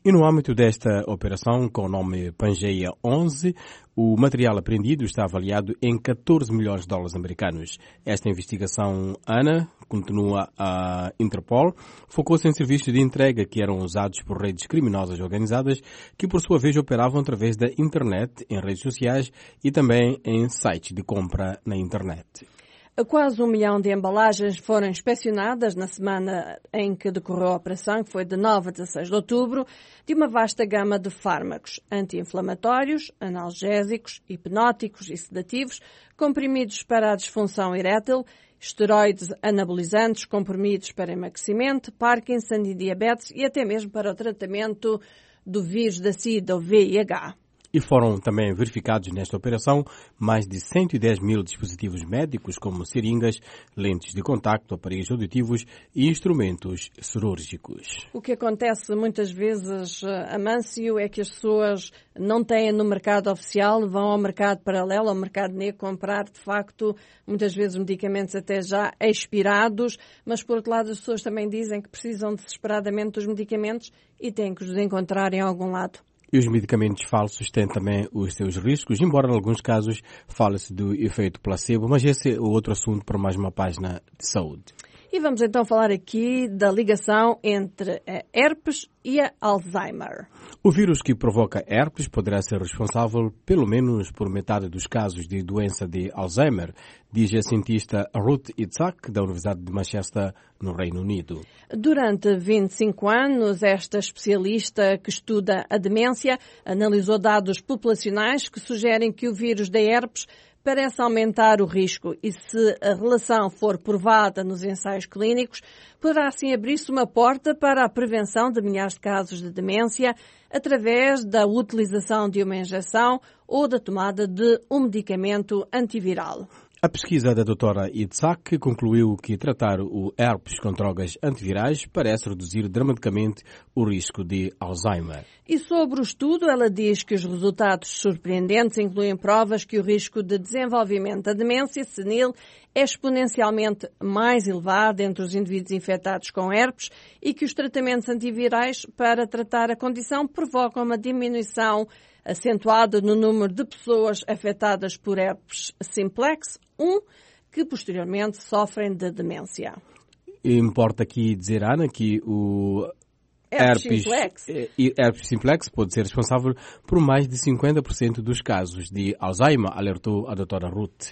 E no âmbito desta operação, com o nome Pangeia onze, o material apreendido está avaliado em catorze milhões de dólares americanos. Esta investigação, Ana, continua a Interpol, focou-se em serviços de entrega que eram usados por redes criminosas organizadas que, por sua vez, operavam através da internet, em redes sociais e também em sites de compra na internet. Quase um milhão de embalagens foram inspecionadas na semana em que decorreu a operação, que foi de nove a dezasseis de outubro, de uma vasta gama de fármacos anti-inflamatórios, analgésicos, hipnóticos e sedativos, comprimidos para a disfunção erétil, esteroides anabolizantes, comprimidos para emagrecimento, Parkinson e diabetes e até mesmo para o tratamento do vírus da SIDA ou V I H. E foram também verificados nesta operação mais de cento e dez mil dispositivos médicos, como seringas, lentes de contacto, aparelhos auditivos e instrumentos cirúrgicos. O que acontece muitas vezes, Amâncio, é que as pessoas não têm no mercado oficial, vão ao mercado paralelo, ao mercado negro, comprar, de facto, muitas vezes medicamentos até já expirados, mas, por outro lado, as pessoas também dizem que precisam desesperadamente dos medicamentos e têm que os encontrar em algum lado. E os medicamentos falsos têm também os seus riscos, embora em alguns casos fale-se do efeito placebo, mas esse é outro assunto para mais uma página de saúde. E vamos então falar aqui da ligação entre a herpes e a Alzheimer. O vírus que provoca herpes poderá ser responsável pelo menos por metade dos casos de doença de Alzheimer, diz a cientista Ruth Itzhak, da Universidade de Manchester, no Reino Unido. Durante vinte e cinco anos, esta especialista que estuda a demência analisou dados populacionais que sugerem que o vírus da herpes parece aumentar o risco e, se a relação for provada nos ensaios clínicos, poderá assim abrir-se uma porta para a prevenção de milhares de casos de demência através da utilização de uma injeção ou da tomada de um medicamento antiviral. A pesquisa da doutora Itzhak concluiu que tratar o herpes com drogas antivirais parece reduzir dramaticamente o risco de Alzheimer. E sobre o estudo, ela diz que os resultados surpreendentes incluem provas que o risco de desenvolvimento da demência senil é exponencialmente mais elevado entre os indivíduos infectados com herpes e que os tratamentos antivirais para tratar a condição provocam uma diminuição acentuada no número de pessoas afetadas por herpes simplex um, que posteriormente sofrem de demência. Importa aqui dizer, Ana, que o herpes, herpes simplex. herpes simplex pode ser responsável por mais de cinquenta por cento dos casos de Alzheimer, alertou a doutora Ruth.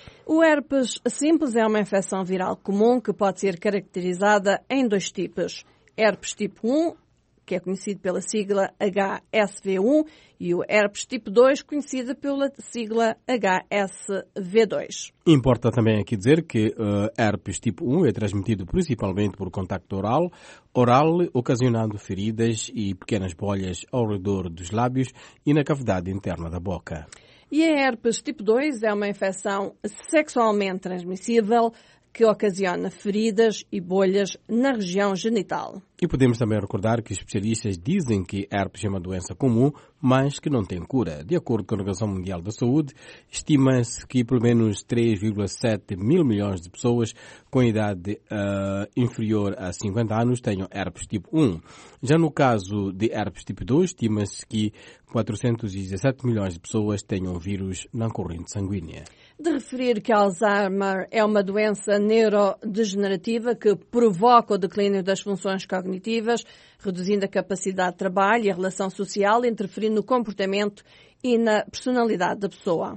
O herpes simples é uma infecção viral comum que pode ser caracterizada em dois tipos. Herpes tipo um, que é conhecido pela sigla H S V um, e o herpes tipo dois, conhecido pela sigla H S V dois. Importa também aqui dizer que uh, herpes tipo um é transmitido principalmente por contacto oral, oral, ocasionando feridas e pequenas bolhas ao redor dos lábios e na cavidade interna da boca. E a herpes tipo dois é uma infecção sexualmente transmissível que ocasiona feridas e bolhas na região genital. E podemos também recordar que especialistas dizem que herpes é uma doença comum, mas que não tem cura. De acordo com a Organização Mundial da Saúde, estima-se que pelo menos três vírgula sete mil milhões de pessoas com idade uh, inferior a cinquenta anos tenham herpes tipo um. Já no caso de herpes tipo dois, estima-se que quatrocentos e dezassete milhões de pessoas tenham vírus na corrente sanguínea. De referir que Alzheimer é uma doença neurodegenerativa que provoca o declínio das funções cognitivas, reduzindo a capacidade de trabalho e a relação social, interferindo no comportamento e na personalidade da pessoa.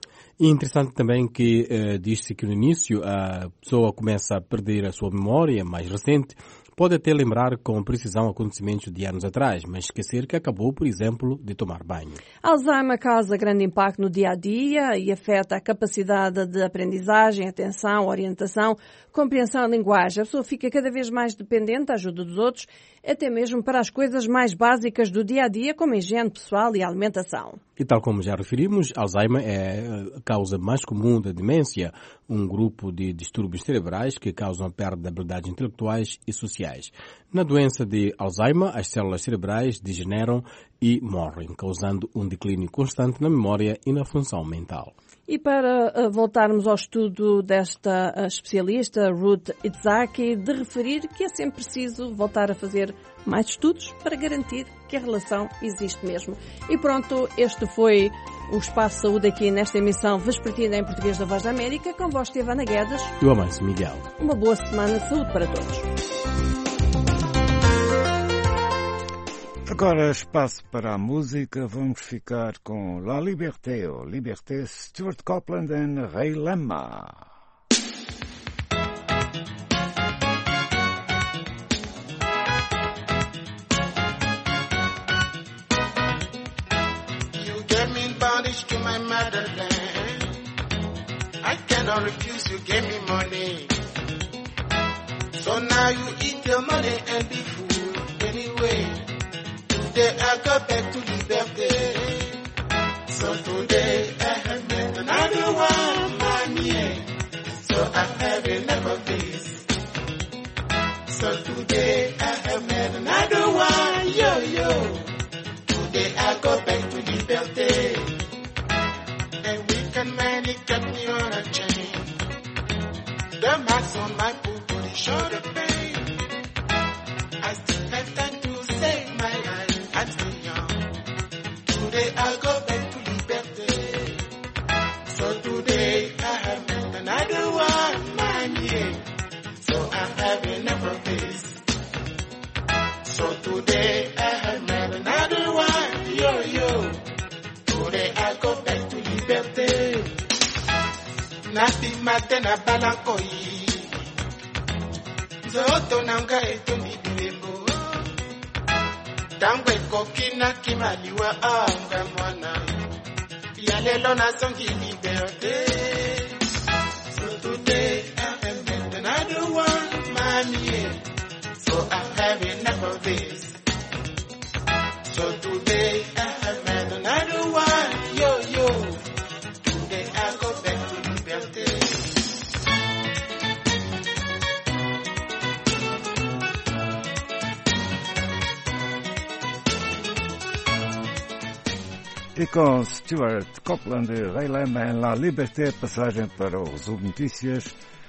E interessante também que uh, diz-se que no início a pessoa começa a perder a sua memória mais recente, pode até lembrar com precisão acontecimentos de anos atrás, mas esquecer que acabou, por exemplo, de tomar banho. Alzheimer causa grande impacto no dia-a-dia e afeta a capacidade de aprendizagem, atenção, orientação, compreensão e linguagem. A pessoa fica cada vez mais dependente da ajuda dos outros, até mesmo para as coisas mais básicas do dia-a-dia, como a higiene pessoal e a alimentação. E tal como já referimos, Alzheimer é a causa mais comum da demência, um grupo de distúrbios cerebrais que causam a perda de habilidades intelectuais e sociais. Na doença de Alzheimer, as células cerebrais degeneram e morrem, causando um declínio constante na memória e na função mental. E para voltarmos ao estudo desta especialista, Ruth Itzhaki, de referir que é sempre preciso voltar a fazer mais estudos para garantir que a relação existe mesmo. E pronto, este foi o Espaço Saúde aqui nesta emissão vespertina em português da Voz da América, com voz de Ivana Guedes e o Amancio Miguel. Uma boa semana de saúde para todos. Agora espaço para a música, vamos ficar com La Liberté, ou Liberté, Stuart Copeland e Ray Lema. You gave me bondage to my motherland. I cannot refuse, you gave me money. So now you eat your money and be fool anyway. Today I go back to liberté. So today I have met another one, mommy. So I have enough of this. So today I have met another one, yo yo. Today I go back to liberté. And we can manage, get me on a chain. The marks on my boot body show the pain. I still have time to save my life. I'm still young. Today I go back to liberté. So today I have met another one, man, yeah. So I have enough of this. So today I have met another one, yo yo. Today I go back to liberté. Nati matena balankoi. Zoto nanga eto mibilembo. Tangwe kokina kimaliwa anga mwana. Yalelo na songi liberté. So today I have met another one, mommy. So I have enough of this. So today I have met another one, yo yo. Today I go back to liberté. E com Stuart Copeland e Ray Lema em La Liberté, passagem para o Resumo Notícias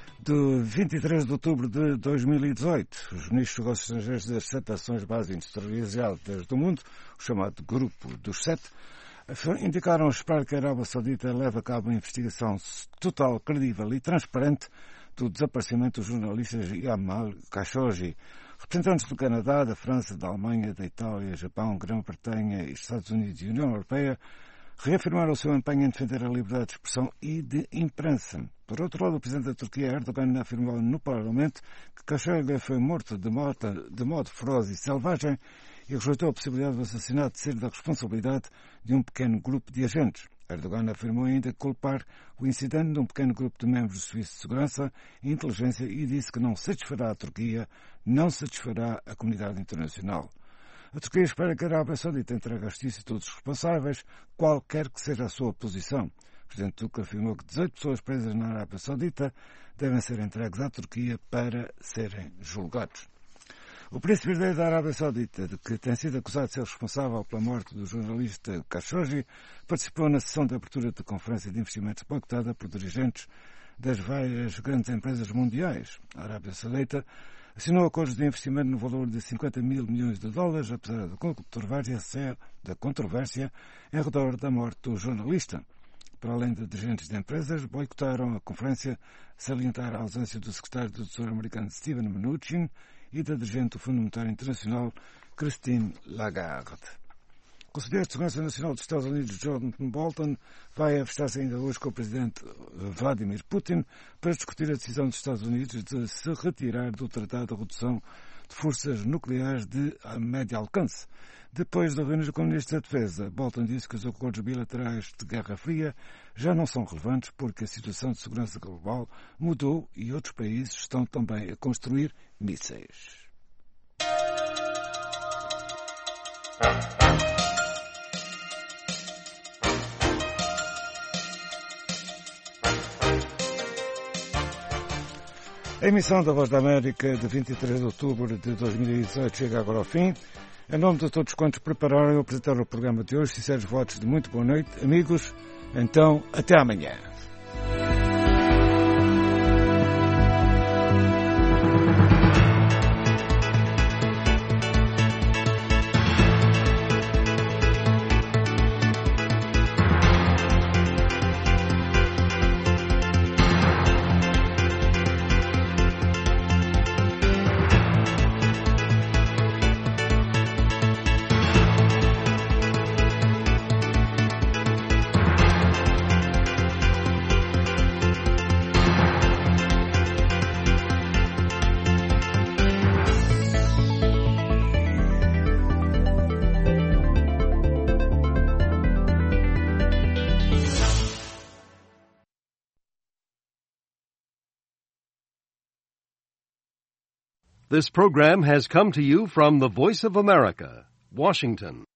de vinte e três de outubro de dois mil e dezoito. Os ministros dos negócios estrangeiros das sete nações base industrializadas do mundo, o chamado Grupo dos Sete, indicaram esperar que a Arábia Saudita leve a cabo uma investigação total, credível e transparente do desaparecimento dos jornalistas Jamal Khashoggi. Representantes do Canadá, da França, da Alemanha, da Itália, Japão, Grã-Bretanha, Estados Unidos e União Europeia reafirmaram o seu empenho em defender a liberdade de expressão e de imprensa. Por outro lado, o presidente da Turquia, Erdogan, afirmou no Parlamento que Khashoggi foi morto de modo, de modo feroz e selvagem e rejeitou a possibilidade do assassinato ser da responsabilidade de um pequeno grupo de agentes. Erdogan afirmou ainda culpar o incidente de um pequeno grupo de membros do Serviço de Segurança e Inteligência e disse que não satisfará a Turquia, não satisfará a comunidade internacional. A Turquia espera que a Arábia Saudita entregue à justiça todos os responsáveis, qualquer que seja a sua posição. O presidente turco afirmou que dezoito pessoas presas na Arábia Saudita devem ser entregues à Turquia para serem julgados. O príncipe herdeiro da Arábia Saudita, de que tem sido acusado de ser responsável pela morte do jornalista Khashoggi, participou na sessão de abertura da Conferência de Investimentos boicotada por dirigentes das várias grandes empresas mundiais. A Arábia Saudita assinou acordos de investimento no valor de cinquenta mil milhões de dólares, apesar da controvérsia, da controvérsia em redor da morte do jornalista. Para além de dirigentes de empresas, boicotaram a conferência, salientar a ausência do secretário do Tesouro americano Steven Mnuchin e da dirigente do Fundo Monetário Internacional, Christine Lagarde. O Conselheiro de Segurança Nacional dos Estados Unidos, John Bolton, vai avistar-se ainda hoje com o presidente Vladimir Putin para discutir a decisão dos Estados Unidos de se retirar do Tratado de Redução de Forças Nucleares de médio alcance. Depois de reunir com o Ministro da Defesa, Bolton disse que os acordos bilaterais de Guerra Fria já não são relevantes porque a situação de segurança global mudou e outros países estão também a construir mísseis. A emissão da Voz da América de vinte e três de outubro de dois mil e dezoito chega agora ao fim. Em nome de todos quantos prepararam e apresentaram o programa de hoje, sinceros votos de muito boa noite, amigos. Então, até amanhã. This program has come to you from the Voice of America, Washington.